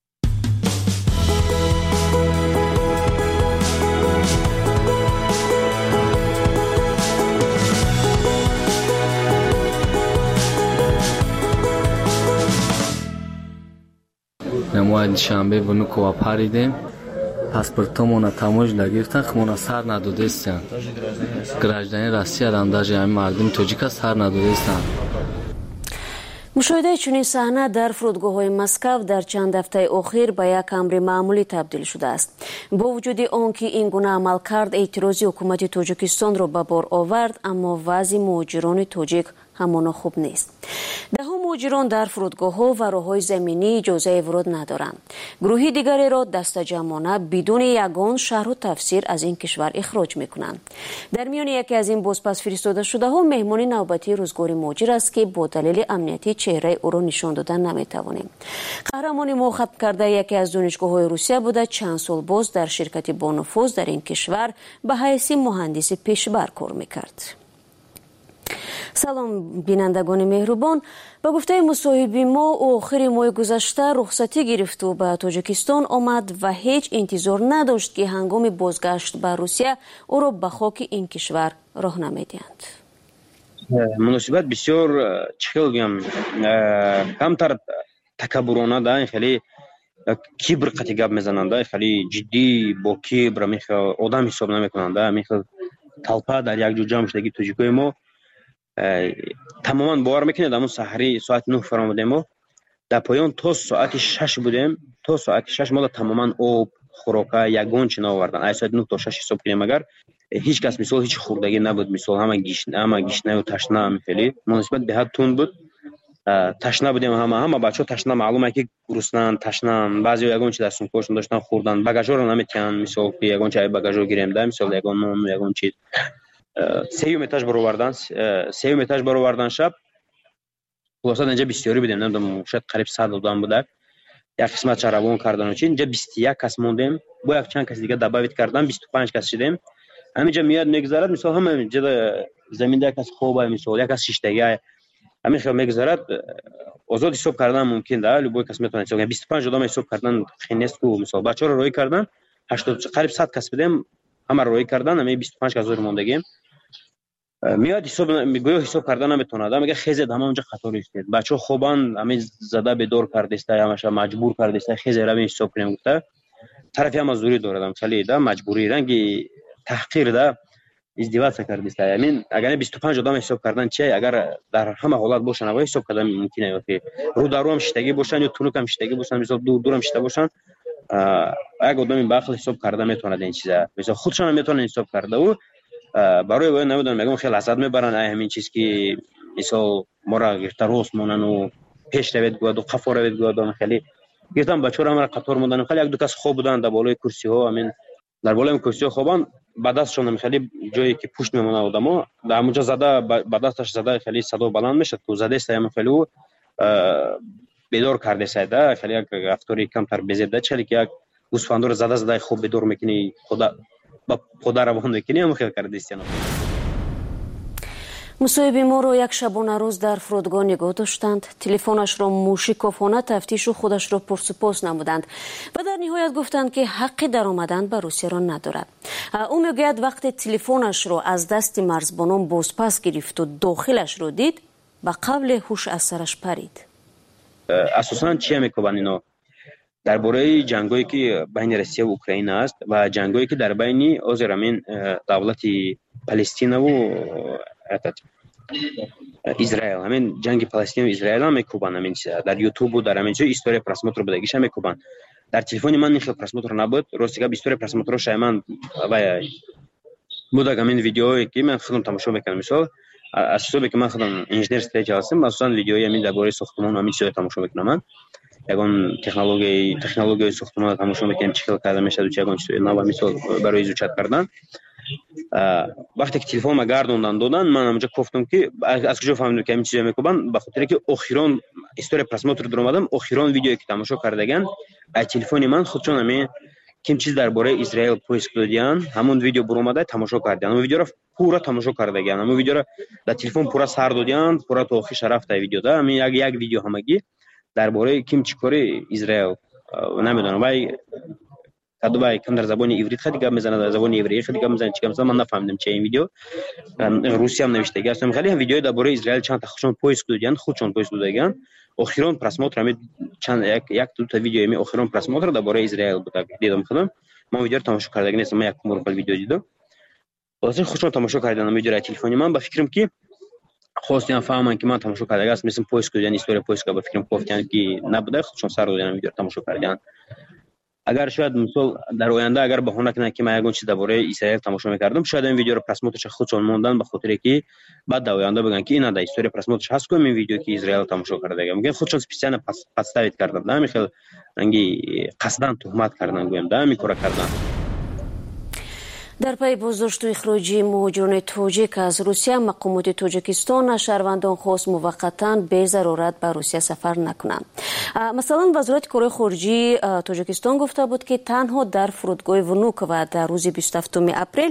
ما شنبه و نکو پریدیم پاسپورتمون تموج نگرفتن خمون سر ندادستن گراجدانی روسیه هم даже همین مردم تاجیک سر ندادستن. مشاهده چنین صحنه در فرودگاه‌های مسکو در چند هفته اخیر به یک امر معمولی تبدیل شده است. با وجود آنکه این گونه عملکرد اعتراضی حکومت تاجیکستان را به بار آورد، اما وضع مهاجران تاجیک همان خوب نیست. دهها مهاجران در فرودگاه‌ها و راه‌های زمینی اجازه ورود ندارند. گروهی دیگری را دست جمعانه بدون یگان شرح و تفسیر از این کشور اخراج می‌کنند. در میان یکی از این بازپس فرستاده شده‌ها مهمان نوبتی روزگار مهاجر است که با دلیل امنیتی چهره او را نشان دادن نمی‌توانیم. قهرمان ما ختم کرده یکی از دانشگاه‌های روسیه بوده، چند سال باز در شرکت با نفوذ در این کشور به حیث مهندس پیشبر کار می‌کرد. سلام بینندگان مهربان، با گفته مصاحبه ما آخر ماه گذشته رخصتی گرفت و به تاجیکستان آمد و هیچ انتظار نداشت که هنگام بازگشت به روسیه او را به خاک این کشور راه نمیدهند. مناسبت بسیار چخیل بگم کمتر تکبرانه ده، خیلی کبر قطعی گپ میزننده، خیلی جدی با کبر میخواه آدم حساب نمیکننده، میخواه طلپه در یک جو جمع شدگی تاجیکای ما تماما باور میکنید. همون سحری ساعت 9 فرامودیم و در پایان تا ساعت 6 بودیم. تا ساعت 6 ما تماما آب خوراکه یگان چینا آوردن. از ساعت 9 تا 6 حساب کنیم اگر هیچ کس مثال هیچ خوردگی نبود، مثال همه گشنه و تشنه میخیلی مناسبت به حد تون بود. تشنه بودیم، همه بچه ها تشنه، معلومه که گرسنه‌اند، تشنه‌اند. بعضی یگان چیز دستون کشون داشتن خوردن، بagaژها رو نمیتونن مثال که یگان چای بagaژ رو گیریم ده، مثال یگان نون یگان چیز سیوم اتاج برآوردن شب. خلاصا اینجا بسیاری بودیم، نمیدونم شاید قریب 100 آدم بوده. یک قسمت چرابون کردن و چی اینجا 21 کس موندیم، با یک چند کس دیگه دعوت کردن 25 کس شدیم. همینجا میاد میگذرد، مثلا همه اینجا زمین ده کس خوبه، مثلا یک کس شیشتگی همین خیلی میگذرد. آزاد حساب کردن ممکن ده، لبوی کس میتونه حساب کنه. 25 آدم حساب کردن خیلی نیست کو، مثلا بچه‌ها رو روی کردن 80 قریب 100 کس بودیم، همه روی کردن، همه 25 کس زور موندگیم. میاد حساب میگه حساب کردن نمیتونه، میگه خیزه همه اونجا قطار استید، بچه‌ها خوبان همه زده به دور کرده است، همش مجبور کرده است خیزه رو حساب کنیم. گفته طرفی هم مزدوری دارم خیلی ده مجبوری رنگی تحقیر ده ازدواج کرده است. یعنی اگر 25 آدم حساب کردن چه اگر در همه حالت باشن و حساب کردن ممکنه که رو در رو هم شتگی باشن یا تونک هم شتگی باشن، مثلا دور هم شته باشن، اگه آدم باخت حساب کرده میتونه این چیزا مثلا خودشون میتونن حساب کرده و برای وای نمیدونم میگم خیلی لذت میبرن همین چیز که مثلا ما را گرفته روست مونن و پیش روید گواد و قفا روید گواد خیلی گفتم بچه‌ها را قطار موندن خیلی یک دو کس خواب بودن در بالای کرسی ها همین در بالای کرسی ها خوابن با دستشون خیلی جایی که پشت میمونه آدما در اونجا زده با دستش زده خیلی صدا بلند میشه تو زده است هم خیلی بیدار کرده سایده خیلی یک رفتاری کمتر بزیده چلی که یک گوسفندور زده خوب بیدار میکنی خدا روان میکنی هم خیلی کرده است. مصاحبه ما رو یک شبانه روز در فرودگاه نگاه داشتند. تلفنش را موشکافانه تفتیش و خودش را پرسپوس نمودند و در نهایت گفتند که حق در آمدن به روسیه را ندارد. او میگوید وقتی تلفنش را از دست مرزبانان بازپس گرفت و داخلش را دید به قبل هوش از سرش پرید. اساساً چی میگویند اینا درباره جنگایی که بین روسیه و اوکراین است و جنگایی که در بین آذربایجان دولت فلسطین و اسرائیل همین جنگ فلسطین و اسرائیل هم میکوبن همین در یوتیوب و در همین جای استوری پراسموتر بدگیش هم میکوبن. در تلفن من خیلی پراسموتر نبود راستیگه استوری پراسموتر شایمن و بودم همین ویدیویی که من خودم تماشا میکنم مثلا اساسا که من خودم انجینر استیج هستم مثلا ویدیوی همین درباره ساختمان همین چیزا تماشا میکنم من یگان تکنولوژی ساختمان تماشا میکنم چیکار کرده میشه و چیکار چیزا نو مثلا برای ایجاد کردن. وقتی که تلفن ما گردوندن دادن من اونجا گفتم که از کجا فهمیدم که همین چیزا میکنن به خاطر که اخیران استوری پراسموتر در اومدم اخیران ویدیویی که تماشا کردگان از تلفن من خودشون همین کیم چیز درباره اسرائیل پوست دادن همون ویدیو بر اومده تماشا کردن اون ویدیو را پورا تماشا کردگان اون ویدیو را در تلفن پورا سر دادن پورا تا آخرش رفت ویدیو دا همین یک ویدیو همگی درباره کیم چیکاری اسرائیل نمیدونم وای کدوبای کم در زبان عبری خیلی گپ میزنه در زبان عبری خیلی گپ میزنه چیکار مثلا من نفهمیدم چه این ویدیو روسی هم نوشته گفتم خیلی هم ویدیو درباره اسرائیل چند تا خودشون پوست دادن خودشون پوست دادن اخیران پراسموتر هم چند یک دو تا ویدیو می اخیران پراسموتر درباره اسرائیل بود دیدم خودم من ویدیو تماشا کردم نیستم من یک مرکل ویدیو دیدم واسه خودشون تماشا کردن ویدیو را تلفنی من با فکرم که خواستم فهمم که من تماشا کردم است مثل پوست دادن استوری پوست که با فکرم گفتن که نبوده خودشون سر دادن ویدیو تماشا کردن. اگر شاید مثلا در آینده اگر بهونه کنه که من یگان چیز درباره اسرائیل تماشا می‌کردم شاید این ویدیو رو پراسموترش خودشون موندن به خاطر که بعد در آینده بگن که اینا در استوری پراسموترش هست که این ویدیو که اسرائیل تماشا کرده میگن خودشون سپیسیان پستاویت کردن نه میخواد انگی قصداً تهمت کردن گویم ده میکره کردن. در پی بازداشت و اخراج مهاجران تاجیک از روسیه مقامات تاجیکستان شهروندان خواست موقتا به ضرورت به روسیه سفر نکنند. مثلا وزارت کارهای خارجه تاجیکستان گفته بود که تنها در فرودگاه ونوک و در روز 27 اپریل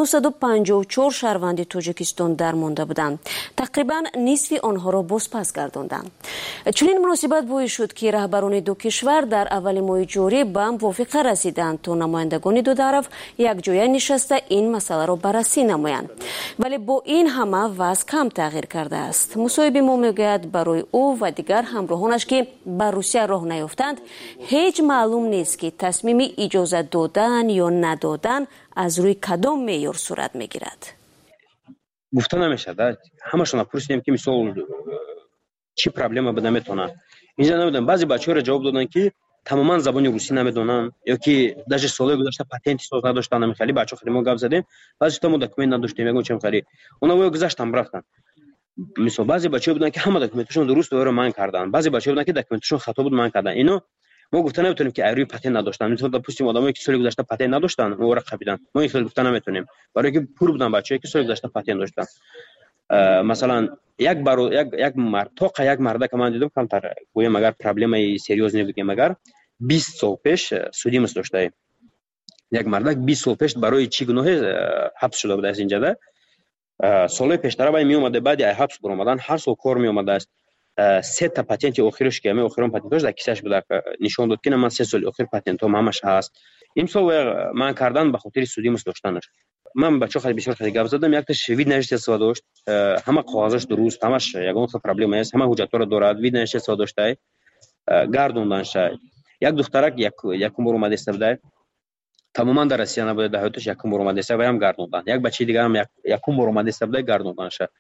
954 شهروند تاجیکستان درمانده بودند. تقریبا نصف آنها را بازپس گرداندند. چنین مناسبت باعث شد که رهبران دو کشور در اول ماه جاری به موافقه رسیدند تا نمایندگان دو طرف یک جای نشسته این مسئله را بررسی نمایند. ولی با این همه وضع کم تغییر کرده است. مصاحبه ما میگوید برای او و دیگر همراهانش که به روسیه راه نیافتند هیچ معلوم نیست که تصمیم اجازه دادن یا ندادن از روی کدام معیار صورت میگیرد. گفته نمیشه همشون پرسیدیم که مثلا چی پرابلم بده میتونه اینجا نمیدونم بعضی بچه‌ها را جواب دادن که تماما زبان روسی نمیدونن یا که در سال گذشته پتنت ساز نداشتن همین بچه‌ها خیلی ما گپ زدیم بعضی تا ما دکمنت نداشتیم میگن چه خیلی اونا گذشتم رفتن مثلا بعضی بچه‌ها بودن که همه دکمنتشون درست دوره من کردن بعضی بچه‌ها بودن که دکمنتشون خطا بود من کردن اینو ما گفتن نمیتونیم که روی پتنت نداشتن مثلا تا پوستیم آدمایی که سال گذشته پتنت نداشتن ما ورق خریدن ما این خیلی گفتن نمیتونیم برای که پور بودن بچه‌ای که سال گذشته پتنت داشتن مثلا یک مرد تا یک مرد که من دیدم کمتر گویم اگر پرابلمی سریوز نبودیم اگر 20 سال پیش سودی مست داشته یک مردک 20 سال پیش برای چی گناه حبس شده بوده است اینجا سال پیشتر باید می اومده بعد از حبس بر اومدن هر سال کار می اومده است 3 تا پتنت اخیرش که اخیرم پتنتش در کیسش بوده نشون داد که من 3 سال اخیر پتنتم همش هست این سال من کردن به خاطر سودی مست داشتنش من بچه‌ها خیلی بسیار خیلی گپ زدم یک تا شوید نوشته سوا داشت همه کاغذش درست همش یگان خیلی پرابلم است همه حجت‌ها را دارد وید نوشته سوا داشته گردوندن شد یک دخترک یکم بار اومده است بوده تماما در روسیه نبوده دهاتش یکم بار اومده است و هم گردوندن یک بچه دیگه هم یکم بار اومده است بوده گردوندن شد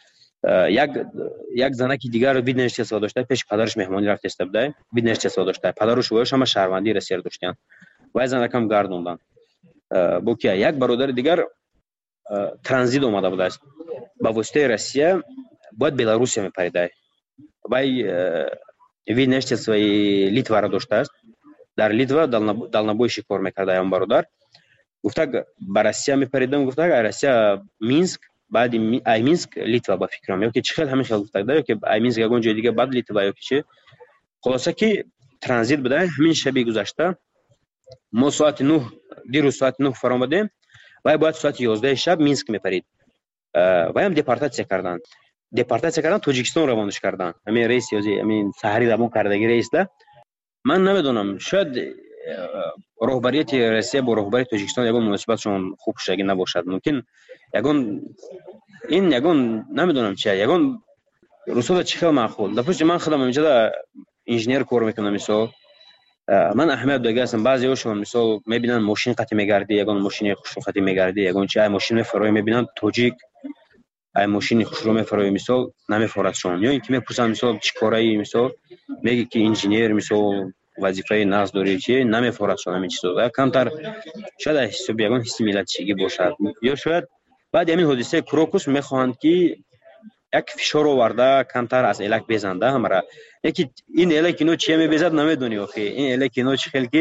یک زنکی دیگر وید نوشته سوا داشته پیش پدرش مهمانی رفته است بوده وید نوشته سوا داشته پدرش و هم شهروندی روسیه داشتن و زنک هم گردوندن بو که یک برادر دیگر ترانزیت اومده بوده است با واسطه روسیه باید بلاروس میپریده و винеште свои Литва дошта аст. Дар Литва далнабойши кор мекард аён бародар. Гуфта ба Россия мепаридам, гуфта Россия Минск, баъди ай Минск Литва ба фикрам, ёки чӣ хел ҳамин хел гуфта да, ёки ай Минск ягон ҷои дига баъд Литва ёки чӣ. Хулоса ки транзит буда ҳамин шаби гузашта мо соати 9 дирӯз соати 9 фаромадем, вай бояд соати 11 шаб Минск мепарид. Ваям депортация кардан, Тоҷикистон равонаш кардан. Ҳамин рейс ёзи ҳамин саҳари равон кардаги рейсда. Ман намедонам, шояд роҳбарияти Россия бо роҳбари Тоҷикистон ягон муносибатшон хуб шудаги набошад. Мумкин ягон намедонам чи, ягон русода чӣ хел маъқул. Допустим, ман худам инҷода инженер кор мекунам, мисол ман аҳамият дода ҳастам. Баъзеҳошон мисол мебинанд мошин қатъи мегарди, ягон мошини хушрӯ қатъи мегарди, ягон чи ай мошин мефароӣ, мебинанд тоҷик ай мошини хушрӯ мефароӣ, мисол намефорадшон. ё ин ки мепурсанд мисол чӣ кораи, мисол меги ки инженер, мисол вазифаи нағз дорӣ, чи намефорадшон ҳамин чизо. Камтар шояд аз ҳисоби ягон ҳисси миллатчигӣ бошад. Ё шояд баъди ҳамин ҳодисаи Крокус мехоҳанд ки як фишор оварда камтар аз элак безанд ҳамара. Яки ин элак ино чия мебезад намедонӣ охи. Ин элак ино чӣ хел ки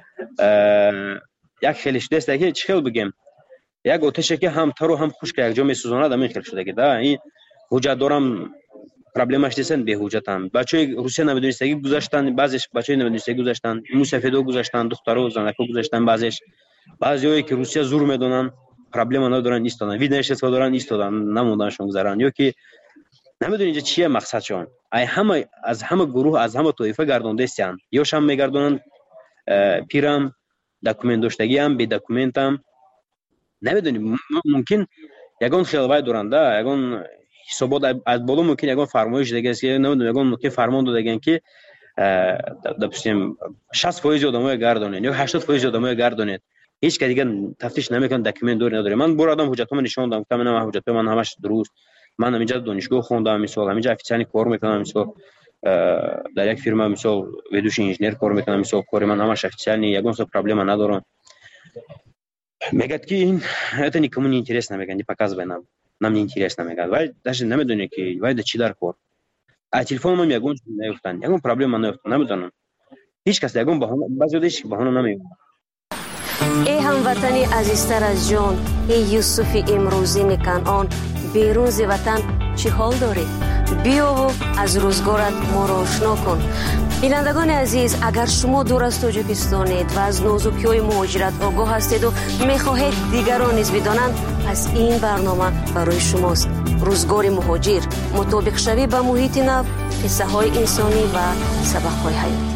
як хеле шудааст ки чӣ хел бигем. Як отеше ки ҳам тару ҳам хушка якҷо месӯзонад, ҳамин хел шудаги да. Ин ҳуҷҷат дорам проблемаш десен беҳуҷҷатам. Бачаҳои Русия намедонистагӣ гузаштанд, баъзеш бачаҳои намедонистагӣ гузаштанд, мусафедо гузаштанд, духтаро занако гузаштанд, баъзеҳое ки Русия зур медонанд, проблема надоранд, истоданд, виднашества доранд, истоданд, намонданшон гузаранд. Ё ки намедонӣ инҷа чия мақсадшон. Ай ҳама аз ҳама гурӯҳ, аз ҳама тоифа гардондастанд. Ёшам мегардонанд пирам, документ доштагиам, бедокументам. Намедонӣ, мумкин ягон хелвай доранд да, ягон ҳисобот аз боло мумкин ягон фармоиш дагест, намедонам ягон мумкин фармон додаган ки допустим 60% одамоя гардонед ё 80% одамоя гардонед. Ҳеч кас дига тафтиш намекунад, документ дори надори. Ман борадам ҳуҷҷатҳомо нишон дадам, гуфтам ман ҳуҷҷатҳои ман ҳамаш дуруст. Ман ҳаминҷа донишгоҳ хондам, мисол ҳаминҷа официални кор мекунам, мисол дар як фирма мисол ведущий инженер кор мекунам, мисол кори ман ҳамаш официални, ягон со проблема надорам. Мегад ки ин это никому не интересно, мегад не показывай нам не интересно, мегад. Вай даже намедонӣ ки вай да чӣ дар кор. А телефонам ягон чиз наёфтанд, ягон проблема наёфтанд, намедонам. Ҳеч кас ягон баҳона, баъзе ҳеч баҳона намеёбад. ای هموطنی عزیزتر از جان، ای یوسف امروزین کنعان، بیرون ز وطن چه حال داری؟ بیا و از روزگارت ما را آشنا کن. بینندگان عزیز، اگر شما دور از تاجیکستانید و از نازکی‌های مهاجرت آگاه هستید و می‌خواهید دیگران نیز بدانند، پس این برنامه برای شماست. روزگار مهاجر، مطابق شوی به محیط نو، قصه‌های انسانی و سبق‌های حیاتی.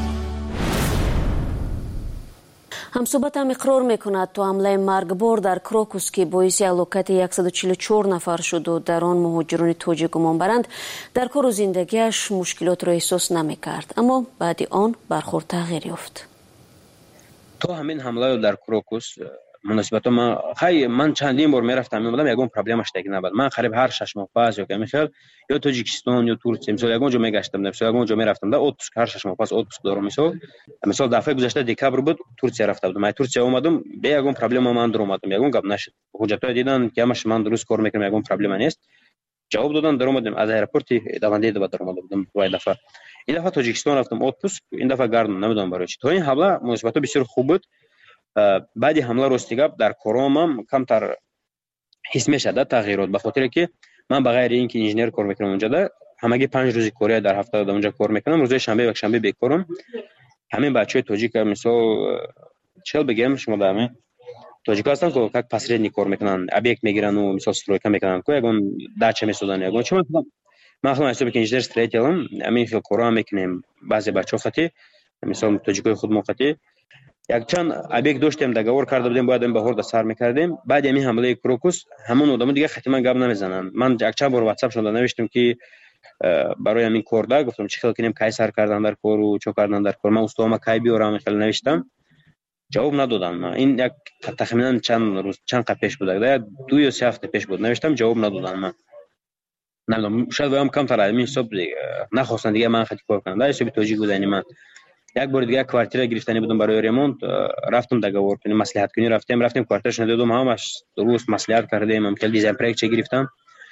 ҳамсӯҳбатам иқрор мекунад то ҳамлаи маргбор дар Крокус ки боиси ҳалокати 144 нафар шуду дар он муҳоҷирони тоҷик гумонбаранд, дар кору зиндагиаш мушкилотро эҳсос намекард, аммо баъди он бархурд тағйир ёфт. То ҳамин ҳамлаи дар Крокус муносибатҳо ман чандин бор мерафтам, меомадам, ягон проблема шудаги набуд. ман қариб ҳар 6 моҳ пас ё камин хел ё Тоҷикистон ё Турсия, мисол ягон ҷо мегаштам, мисол ягон ҷо мерафтам да отпуск, ҳар 6 моҳ пас отпуск дорам. Мисол дафъаи гузашта декабр буд, Турсия рафта будам. Ай Турсия омадам, бе ягон проблема ман даромадам, ягон гап нашуд. ҳуҷҷатҳои дидан ки ҳамаш ман дуруст кор мекунам, ягон проблема нест. ҷавоб додан даромадам, аз аэропорти Давандеда даромада будам вай дафъа. ин дафъа Тоҷикистон рафтам отпуск, ин дафъа гардам, намедонам барои чӣ. То ин ҳамла муносибатҳо бисёр хуб буд. баъди ҳамла рости гап дар коромам камтар ҳис мешуда тағйирот, ба хотире ки ман ба ғайри ин ки инженер кор мекунам онҷода, ҳамаги 5 рӯзи кория дар ҳафта дар онҷа кор мекунам. рӯзои шанбе ва якшанбе бекорам. ҳамин бачаҳои тоҷика мисол чел бигем шумо дар ҳамин тоҷика ҳастанд ки как посредник кор мекунанд, объект мегирану мисол стройка мекунанд, ко ягон дача месозанд, ягон чӣ ман худам ҳисоби ки инженер строителам, ҳамин хел корро ҳам мекунем. баъзе бачаҳо хати мисол тоҷикои худмон хати якчанд объект доштем, договор карда будем, бояд баҳорда сар мекардем. баъди ҳамин ҳамлаи Крокус ҳамон одамо дига хати ман гап намезананд. ман якчанд бор WhatsApp шонда навиштам ки барои ҳамин кор да, гуфтам чӣ хел кунем, кай сар кардан дар кору чо кардан дар кор, ман устоама кай биёрам, хел навиштам. ҷавоб надодам. ин як тахминан чанд қа пеш буд, 2 ё 3 ҳафта пеш буд, навиштам, ҷавоб надодам. ман намедонам, шояд воям камтар ҳамин ҳисоб нахостанд дига ман хати кор кунам, да ҳисоби тоҷик будани ман. як бор дига квартира гирифтани будам барои ремонт, рафтам договор кунем, маслиҳаткунӣ рафтем квартирашон додам, ҳамаш дуруст маслиҳат кардем, ҳам хел дизайн проект гирифтам.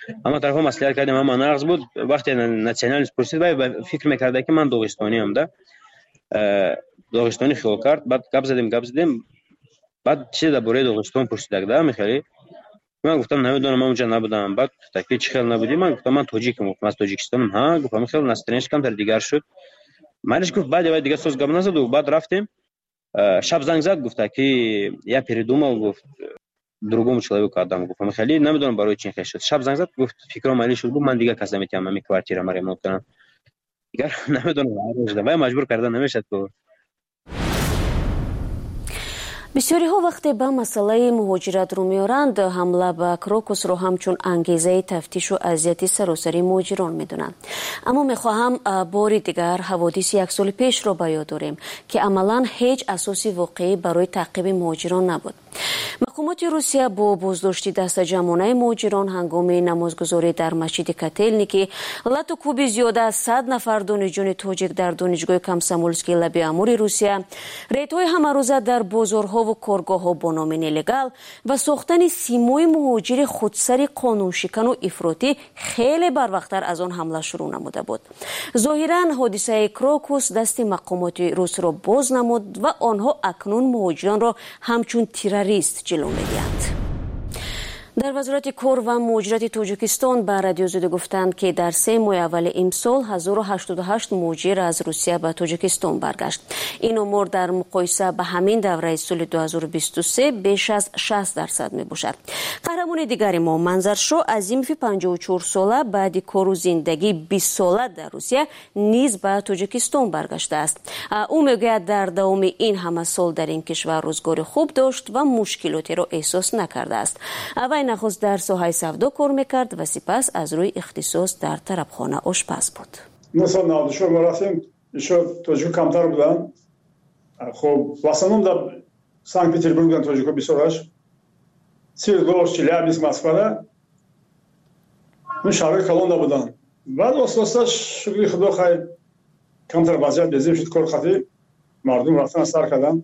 اما طرفا مصلحت کردیم اما نقض بود. وقتی ناسیونالیست پرسید و فکر میکرده که من داغستانی ام ده داغستانی خیال کرد. بعد گپ زدیم بعد چی درباره داغستان پرسیدک ده میخوای؟ من گفتم نمیدونم، من اونجا نبودم. بعد تاکی چی خیال نبودی؟ من گفتم من تاجیکم، گفتم از تاجیکستانم. ها گفتم خیال نسترنش کم در دیگر شد. منش گفت بعد دیگه سوز گپ نزد و بعد رفتیم. شب زنگ زد گفت که я передумал گفت другому человеку отдам. گفتم خیلی نمیدونم برای چی خیلی شد. شب زنگ زد گفت فکرم علی شد. گفت من دیگه کس نمیتونم می کوارتیرم ریمونت کنم. دیگه نمیدونم و مجبور کردن نمیشد تو. бисёриҳо вақте ба масъалаи муҳоҷиратро меоранд, ҳамла ба Крокусро ҳамчун ангезаи тафтишу азияти саросари муҳоҷирон медонанд. аммо мехоҳам бори дигар ҳаводиси як соли пешро ба ёд орем, ки амалан ҳеҷ асоси воқеӣ барои таъқиби муҳоҷирон набуд. мақомоти русия бо боздошти дастаҷамонаи муҳоҷирон ҳангоми намозгузорӣ дар масҷиди Котельники лату кӯби зиёда аз 100 нафар донишҷӯёни тоҷик дар донишгоҳи Комсомольский лаби амури Русия, рейдҳои ҳамарӯза дар бозорҳо ва коргоҳҳо бо номи нелегал ва сохтани симои муҳоҷири худсари қонуншикану ифротӣ хеле барвақттар аз он ҳамла шурӯъ намуда буд. зоҳиран ҳодисаи Крокус дасти мақомоти русро боз намуд ва онҳо акнун муҳоҷиронро ҳамчун террорист ҷилӯ медиҳанд. дар вазорати кор ва муҳоҷирати Тоҷикистон ба Радио Зуд гуфтанд, ки дар 3 моҳи аввали имсол 1088 муҳоҷир аз Русия ба Тоҷикистон баргашт. ин омор дар муқоиса ба ҳамин давраи соли 2023 беш аз 60% мебошад. қаҳрамони дигари мо Манзаршо Азимови 54 сола баъди кору зиндагии 20 сола дар Русия низ ба Тоҷикистон баргаштааст. ӯ мегӯяд дар давоми ин ҳама сол дар ин кишвар рӯзгори хуб дошт ва мушкилотеро эҳсос накардааст. нахуст дар соҳаи савдо кор мекард ва сипас аз рӯи ихтисос дар тарабхона ошпаз буд. Мысал 94 мо рафтем, ещё тоҷик камтар буданд. Хоб в основном дар Санкт-Петербург буданд тоҷико бисёраш. Свердловск, Челябинск, Москвада. Ну шаҳрҳои калон набуданд. Баъд ососта шукри худо хай камтар вазъият безем шуд, кор хати мардум рафтан сар карданд.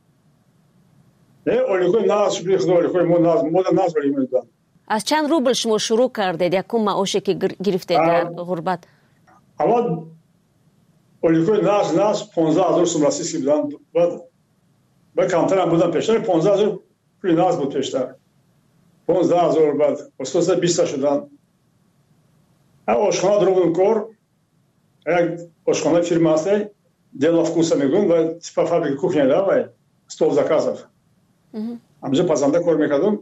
оликои нағз шукри худо, оликои мо дар нағз барим медоданд. аз чанд рубл шумо шурӯъ кардед якум маоше ки гирифтед дар ғурбат? аввал оликои нағз 15000 сум российский буданд. баъд камтарам буданд. пештар 15000 пули нағз буд. пештар 15000 баъд ососта 20 шуданд. ошхона дору будем кор. як ошхона фирма аст, Дело вкуса мегӯям, ва типа фабрика кухня да, ва стол заказов. ҳамҷо пазанда кор мекардам.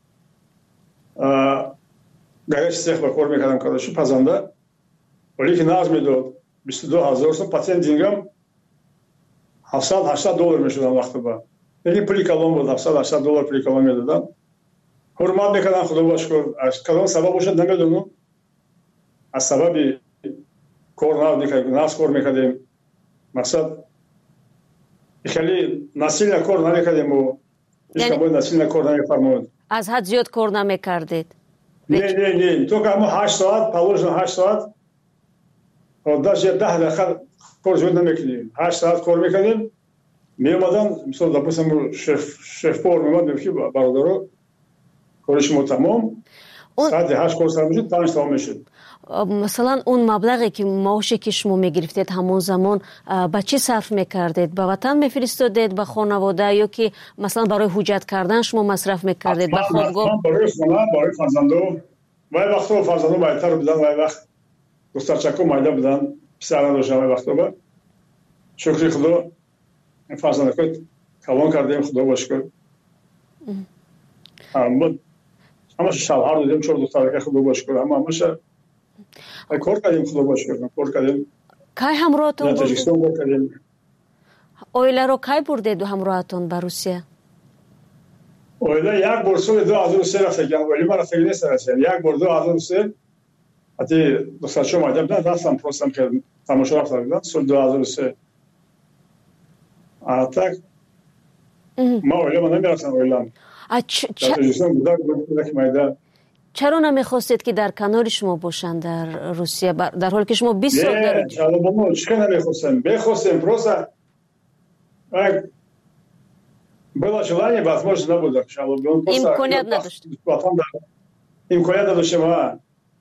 горячий цех ба кор мекардам кадашу пазанда. оле ки нағз медод 22000 сум, патент дингам $700-800 мешудам вақти ба. Яки пули калон буд, $700-800 пули калон медодам. ҳурмат мекардам, худо ба шукр. аз кадом сабаб бошад намедонам. аз сабаби кор нағз кор мекардем. мақсад хеле насилна кор намекардем. насилна кор намефармонд. аз ҳад зиёд кор намекардед? не то ки 8 соат положено, 8 соат даже 10 дақиқа кор зиёд намекардем. 8 соат кор мекардем. меомадан мисол допустим шеф-повар меомад мегуфт бародаро кори шумо тамом, саати 8 кор сар мешуд, 5 тамом мешуд. масалан он маблағе ки маоше ки шумо мегирифтед ҳамон замон ба чӣ сарф мекардед? ба ватан мефиристодед, ба хонавода, ё ки масалан барои ҳуҷҷат кардан шумо масраф мекардед ба хобгоҳ? барои хона, барои фарзандо. вай вақтҳо фарзандо майтар буданд, вай вақт духтарчако майда буданд, писар надоштанд. вай вақтҳо шукри худо фарзандако калон кардем, худо ба шукр. ҳамаша шавҳар додем, 4 духтарака, худо ба шукр. ҳамаша кор кардем, худо ба шукр. кор кардем. кай ҳамроҳатон бурдед? Тоҷикистон кор кардем. оиларо кай бурдед ҳамроҳатон ба Русия? оила як бор соли 2003 рафтаган. оилама рафтаги нест Русия. як бор 2003 ҳати духтарчо майда буданд, рафтам простам кардем, тамошо рафтам буданд соли 2003. так ма оилама намерафтам. оилам Тоҷикистон будак майда. чаро намехостед ки дар канори шумо бошанд дар Русия, дар ҳоле ки шумо 20 сол дар чиқа намехостем? бехостем. просто было желание, возможно, набуду. имконият надоштем. имконият надоштем.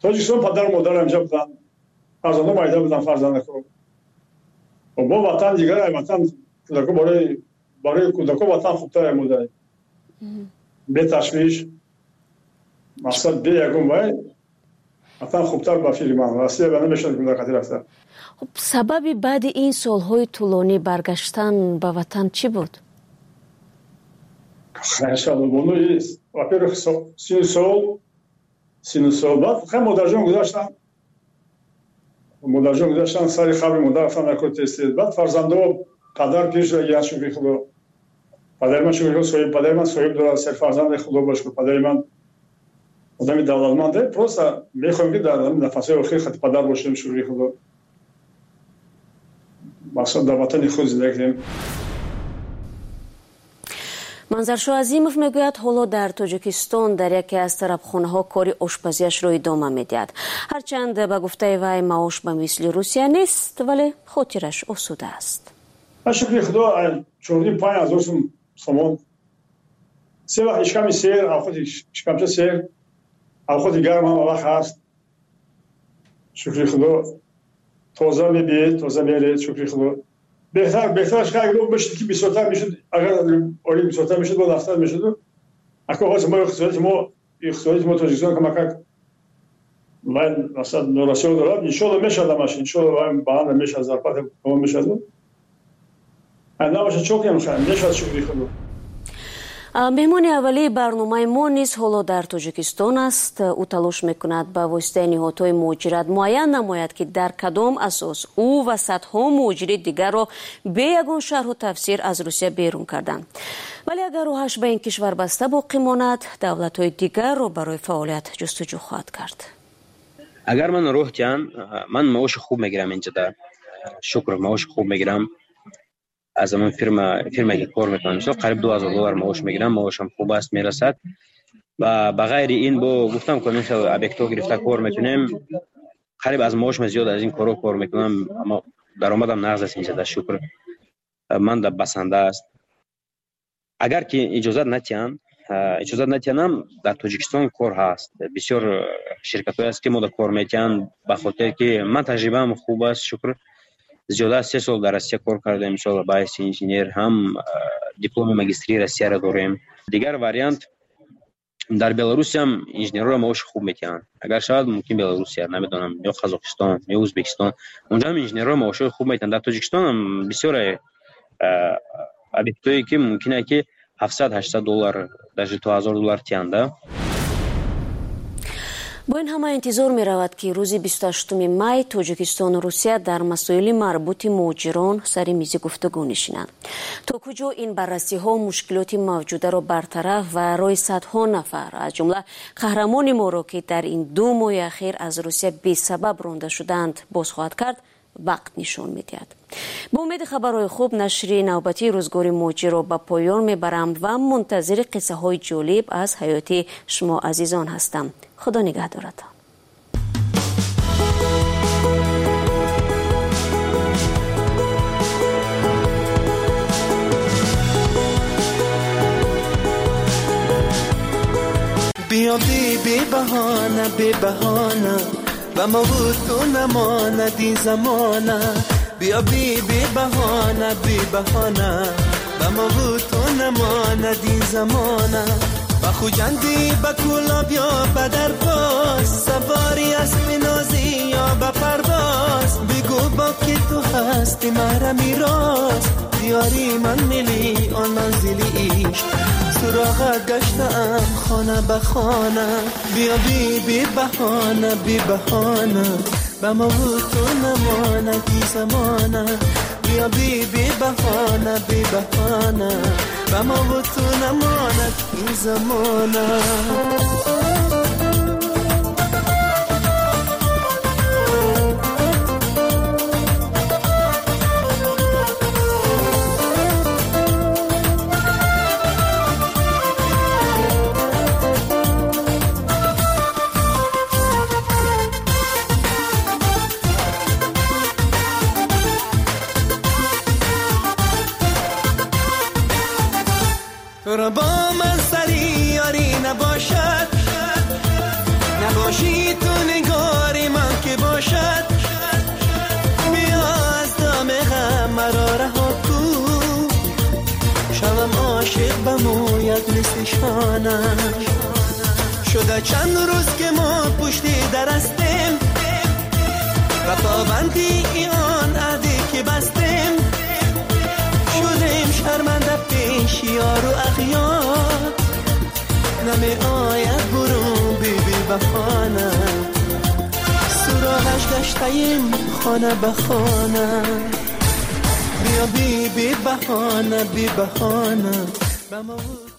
تاجیکستان پدر و مادر اینجا بودن، فرزندان مایده بودن، فرزندکو و با وطن دیگر وطن کودکو برای کودکو وطن خوبتر بوده، به تشویش مقصد به یکم وای وطن خوبتر با فیلمان راستی به نمیشد کودک رفته. خب سببی بعد این سالهای طولانی برگشتن به وطن چی بود؟ خیلی بونو است. واپیر سین سال بعد خیلی مادرجان گذاشتن سر خبر مادر رفتن نکرد تستید. بعد فرزندو پدر پیش یا شکری خدا. پدر من شکری خدا پدر من صاحب داره سر فرزند خدا باشه. پدر من آدمی دولتمنده. پروسا میخوایم که در نفسه آخر خط پدر باشیم شکری خدا. مقصد در وطن خود زندگی کنیم. منظرشو عظیمов میگوید حالا در تاجیکستان در یکی از طرفخانه‌ها کاری آشپزیش رو ادامه میدهد. هرچند به گفته وی معاش به مثل روسیه نیست ولی خاطرش آسوده است. شکر خدا چوردیم 5000 سوم. سه وقت اشکامی سیر، اشکامچه سیر، خود گرم هم وقت هست. شکر خدا تازه میبید، تازه میرید. شکر خدا. بهترش که اگر بشه که 20 تا میشد، اگر اولی 20 تا میشد با دفتر میشد. اگه واسه ما اقتصادی ما تاجیکستان کمک من مثلا نوراسیون دارم ان شاء الله میشه دمش ان شاء الله با هم میشه زرپات تمام میشه. انا باشه چوک میخوام میشه شکر خدا. مهمانی اولی برنامه ما نیز حالا در تاجیکستان است. او تلاش میکند با واسطه نهادهای مهاجرت معین نماید که در کدام اساس او و صدها مهاجر دیگر را به یگان شرح و تفسیر از روسیه بیرون کردند. ولی اگر راهش به این کشور بسته باقی ماند، دولت‌های دیگر را برای فعالیت جستجو خواهد کرد. اگر من روح جان من معاش خوب میگیرم اینجا در شکر معاش خوب میگیرم. از من فرما که کار میکنم قریب $2000 معاش میگیرم. معاشم خوب است میرسد و بغیر این با گفتم که میشه ابیکتو گرفته کار میکنیم. قریب از معاشم زیاد از این کار میکنم اما درآمدم نقص است اینجا. شکر من در بسنده است. اگر که اجازه نتیانم در تاجیکستان کار هست. بسیار شرکت‌های است که ما در کار میکنن به خاطر که من تجربه‌ام خوب است. شکر زیاده 3 سال در روسیه کار کردم. ان شاء الله باعث انجینیر هم دیپلم ماجستری روسیه را داریم. دیگر واریانت در بلاروس هم انجینرها معاش خوب میتونن. اگر شاید ممکن بلاروس نمیدونم یا قزاقستان یا ازبکستان اونجا هم انجینرها معاش خوب میتونن. در تاجیکستان هم بسیار ابیکتایی که ممکنه که $700-800 در $2000 تیانده. با این همه انتظار می رود که روز 28 می تاجیکستان و روسیه در مسائل مربوط مهاجران سر میز گفتگو نشینند. تا کجا این بررسی ها مشکلات موجوده را برطرف و رای صدها نفر از جمله قهرمان ما را که در این 2 ماه اخیر از روسیه بی سبب رانده شدند باز خواهد کرد وقت نشان می‌دهد. با امید خبرهای خوب نشر نوبتی روزگار مهاجر را به پایان میبرم و منتظر قصه های جالب از حیات شما عزیزان هستم. خدا نگهدارتان. بیا بی بهانه و ما بود تو نماند این زمانه. بیا بی بهانه و ما بود تو نماند این زمانه. با خوجندی با کولا بیا بدر پاس سواری اسب نازی یا با پرواز. بگو با که تو هستی مرا میراز دیاری من ملی آن منزلی ایش سراغت گشتم خانه به خانه. بیا بی بهانه با ما بود تو نماند این زمانه. بیا بی بهانه و ما بود تو نماند این زمانه. تو را با من سری یاری نباشد پریشانم. شده چند روز که ما پشتی در هستیم و پابندی آن عهدی که بستیم. شدیم شرمنده پیش یار و اغیار، نمی آید برون بی بهانه. سراغش گشتیم خانه به خانه. بیا بی بهانه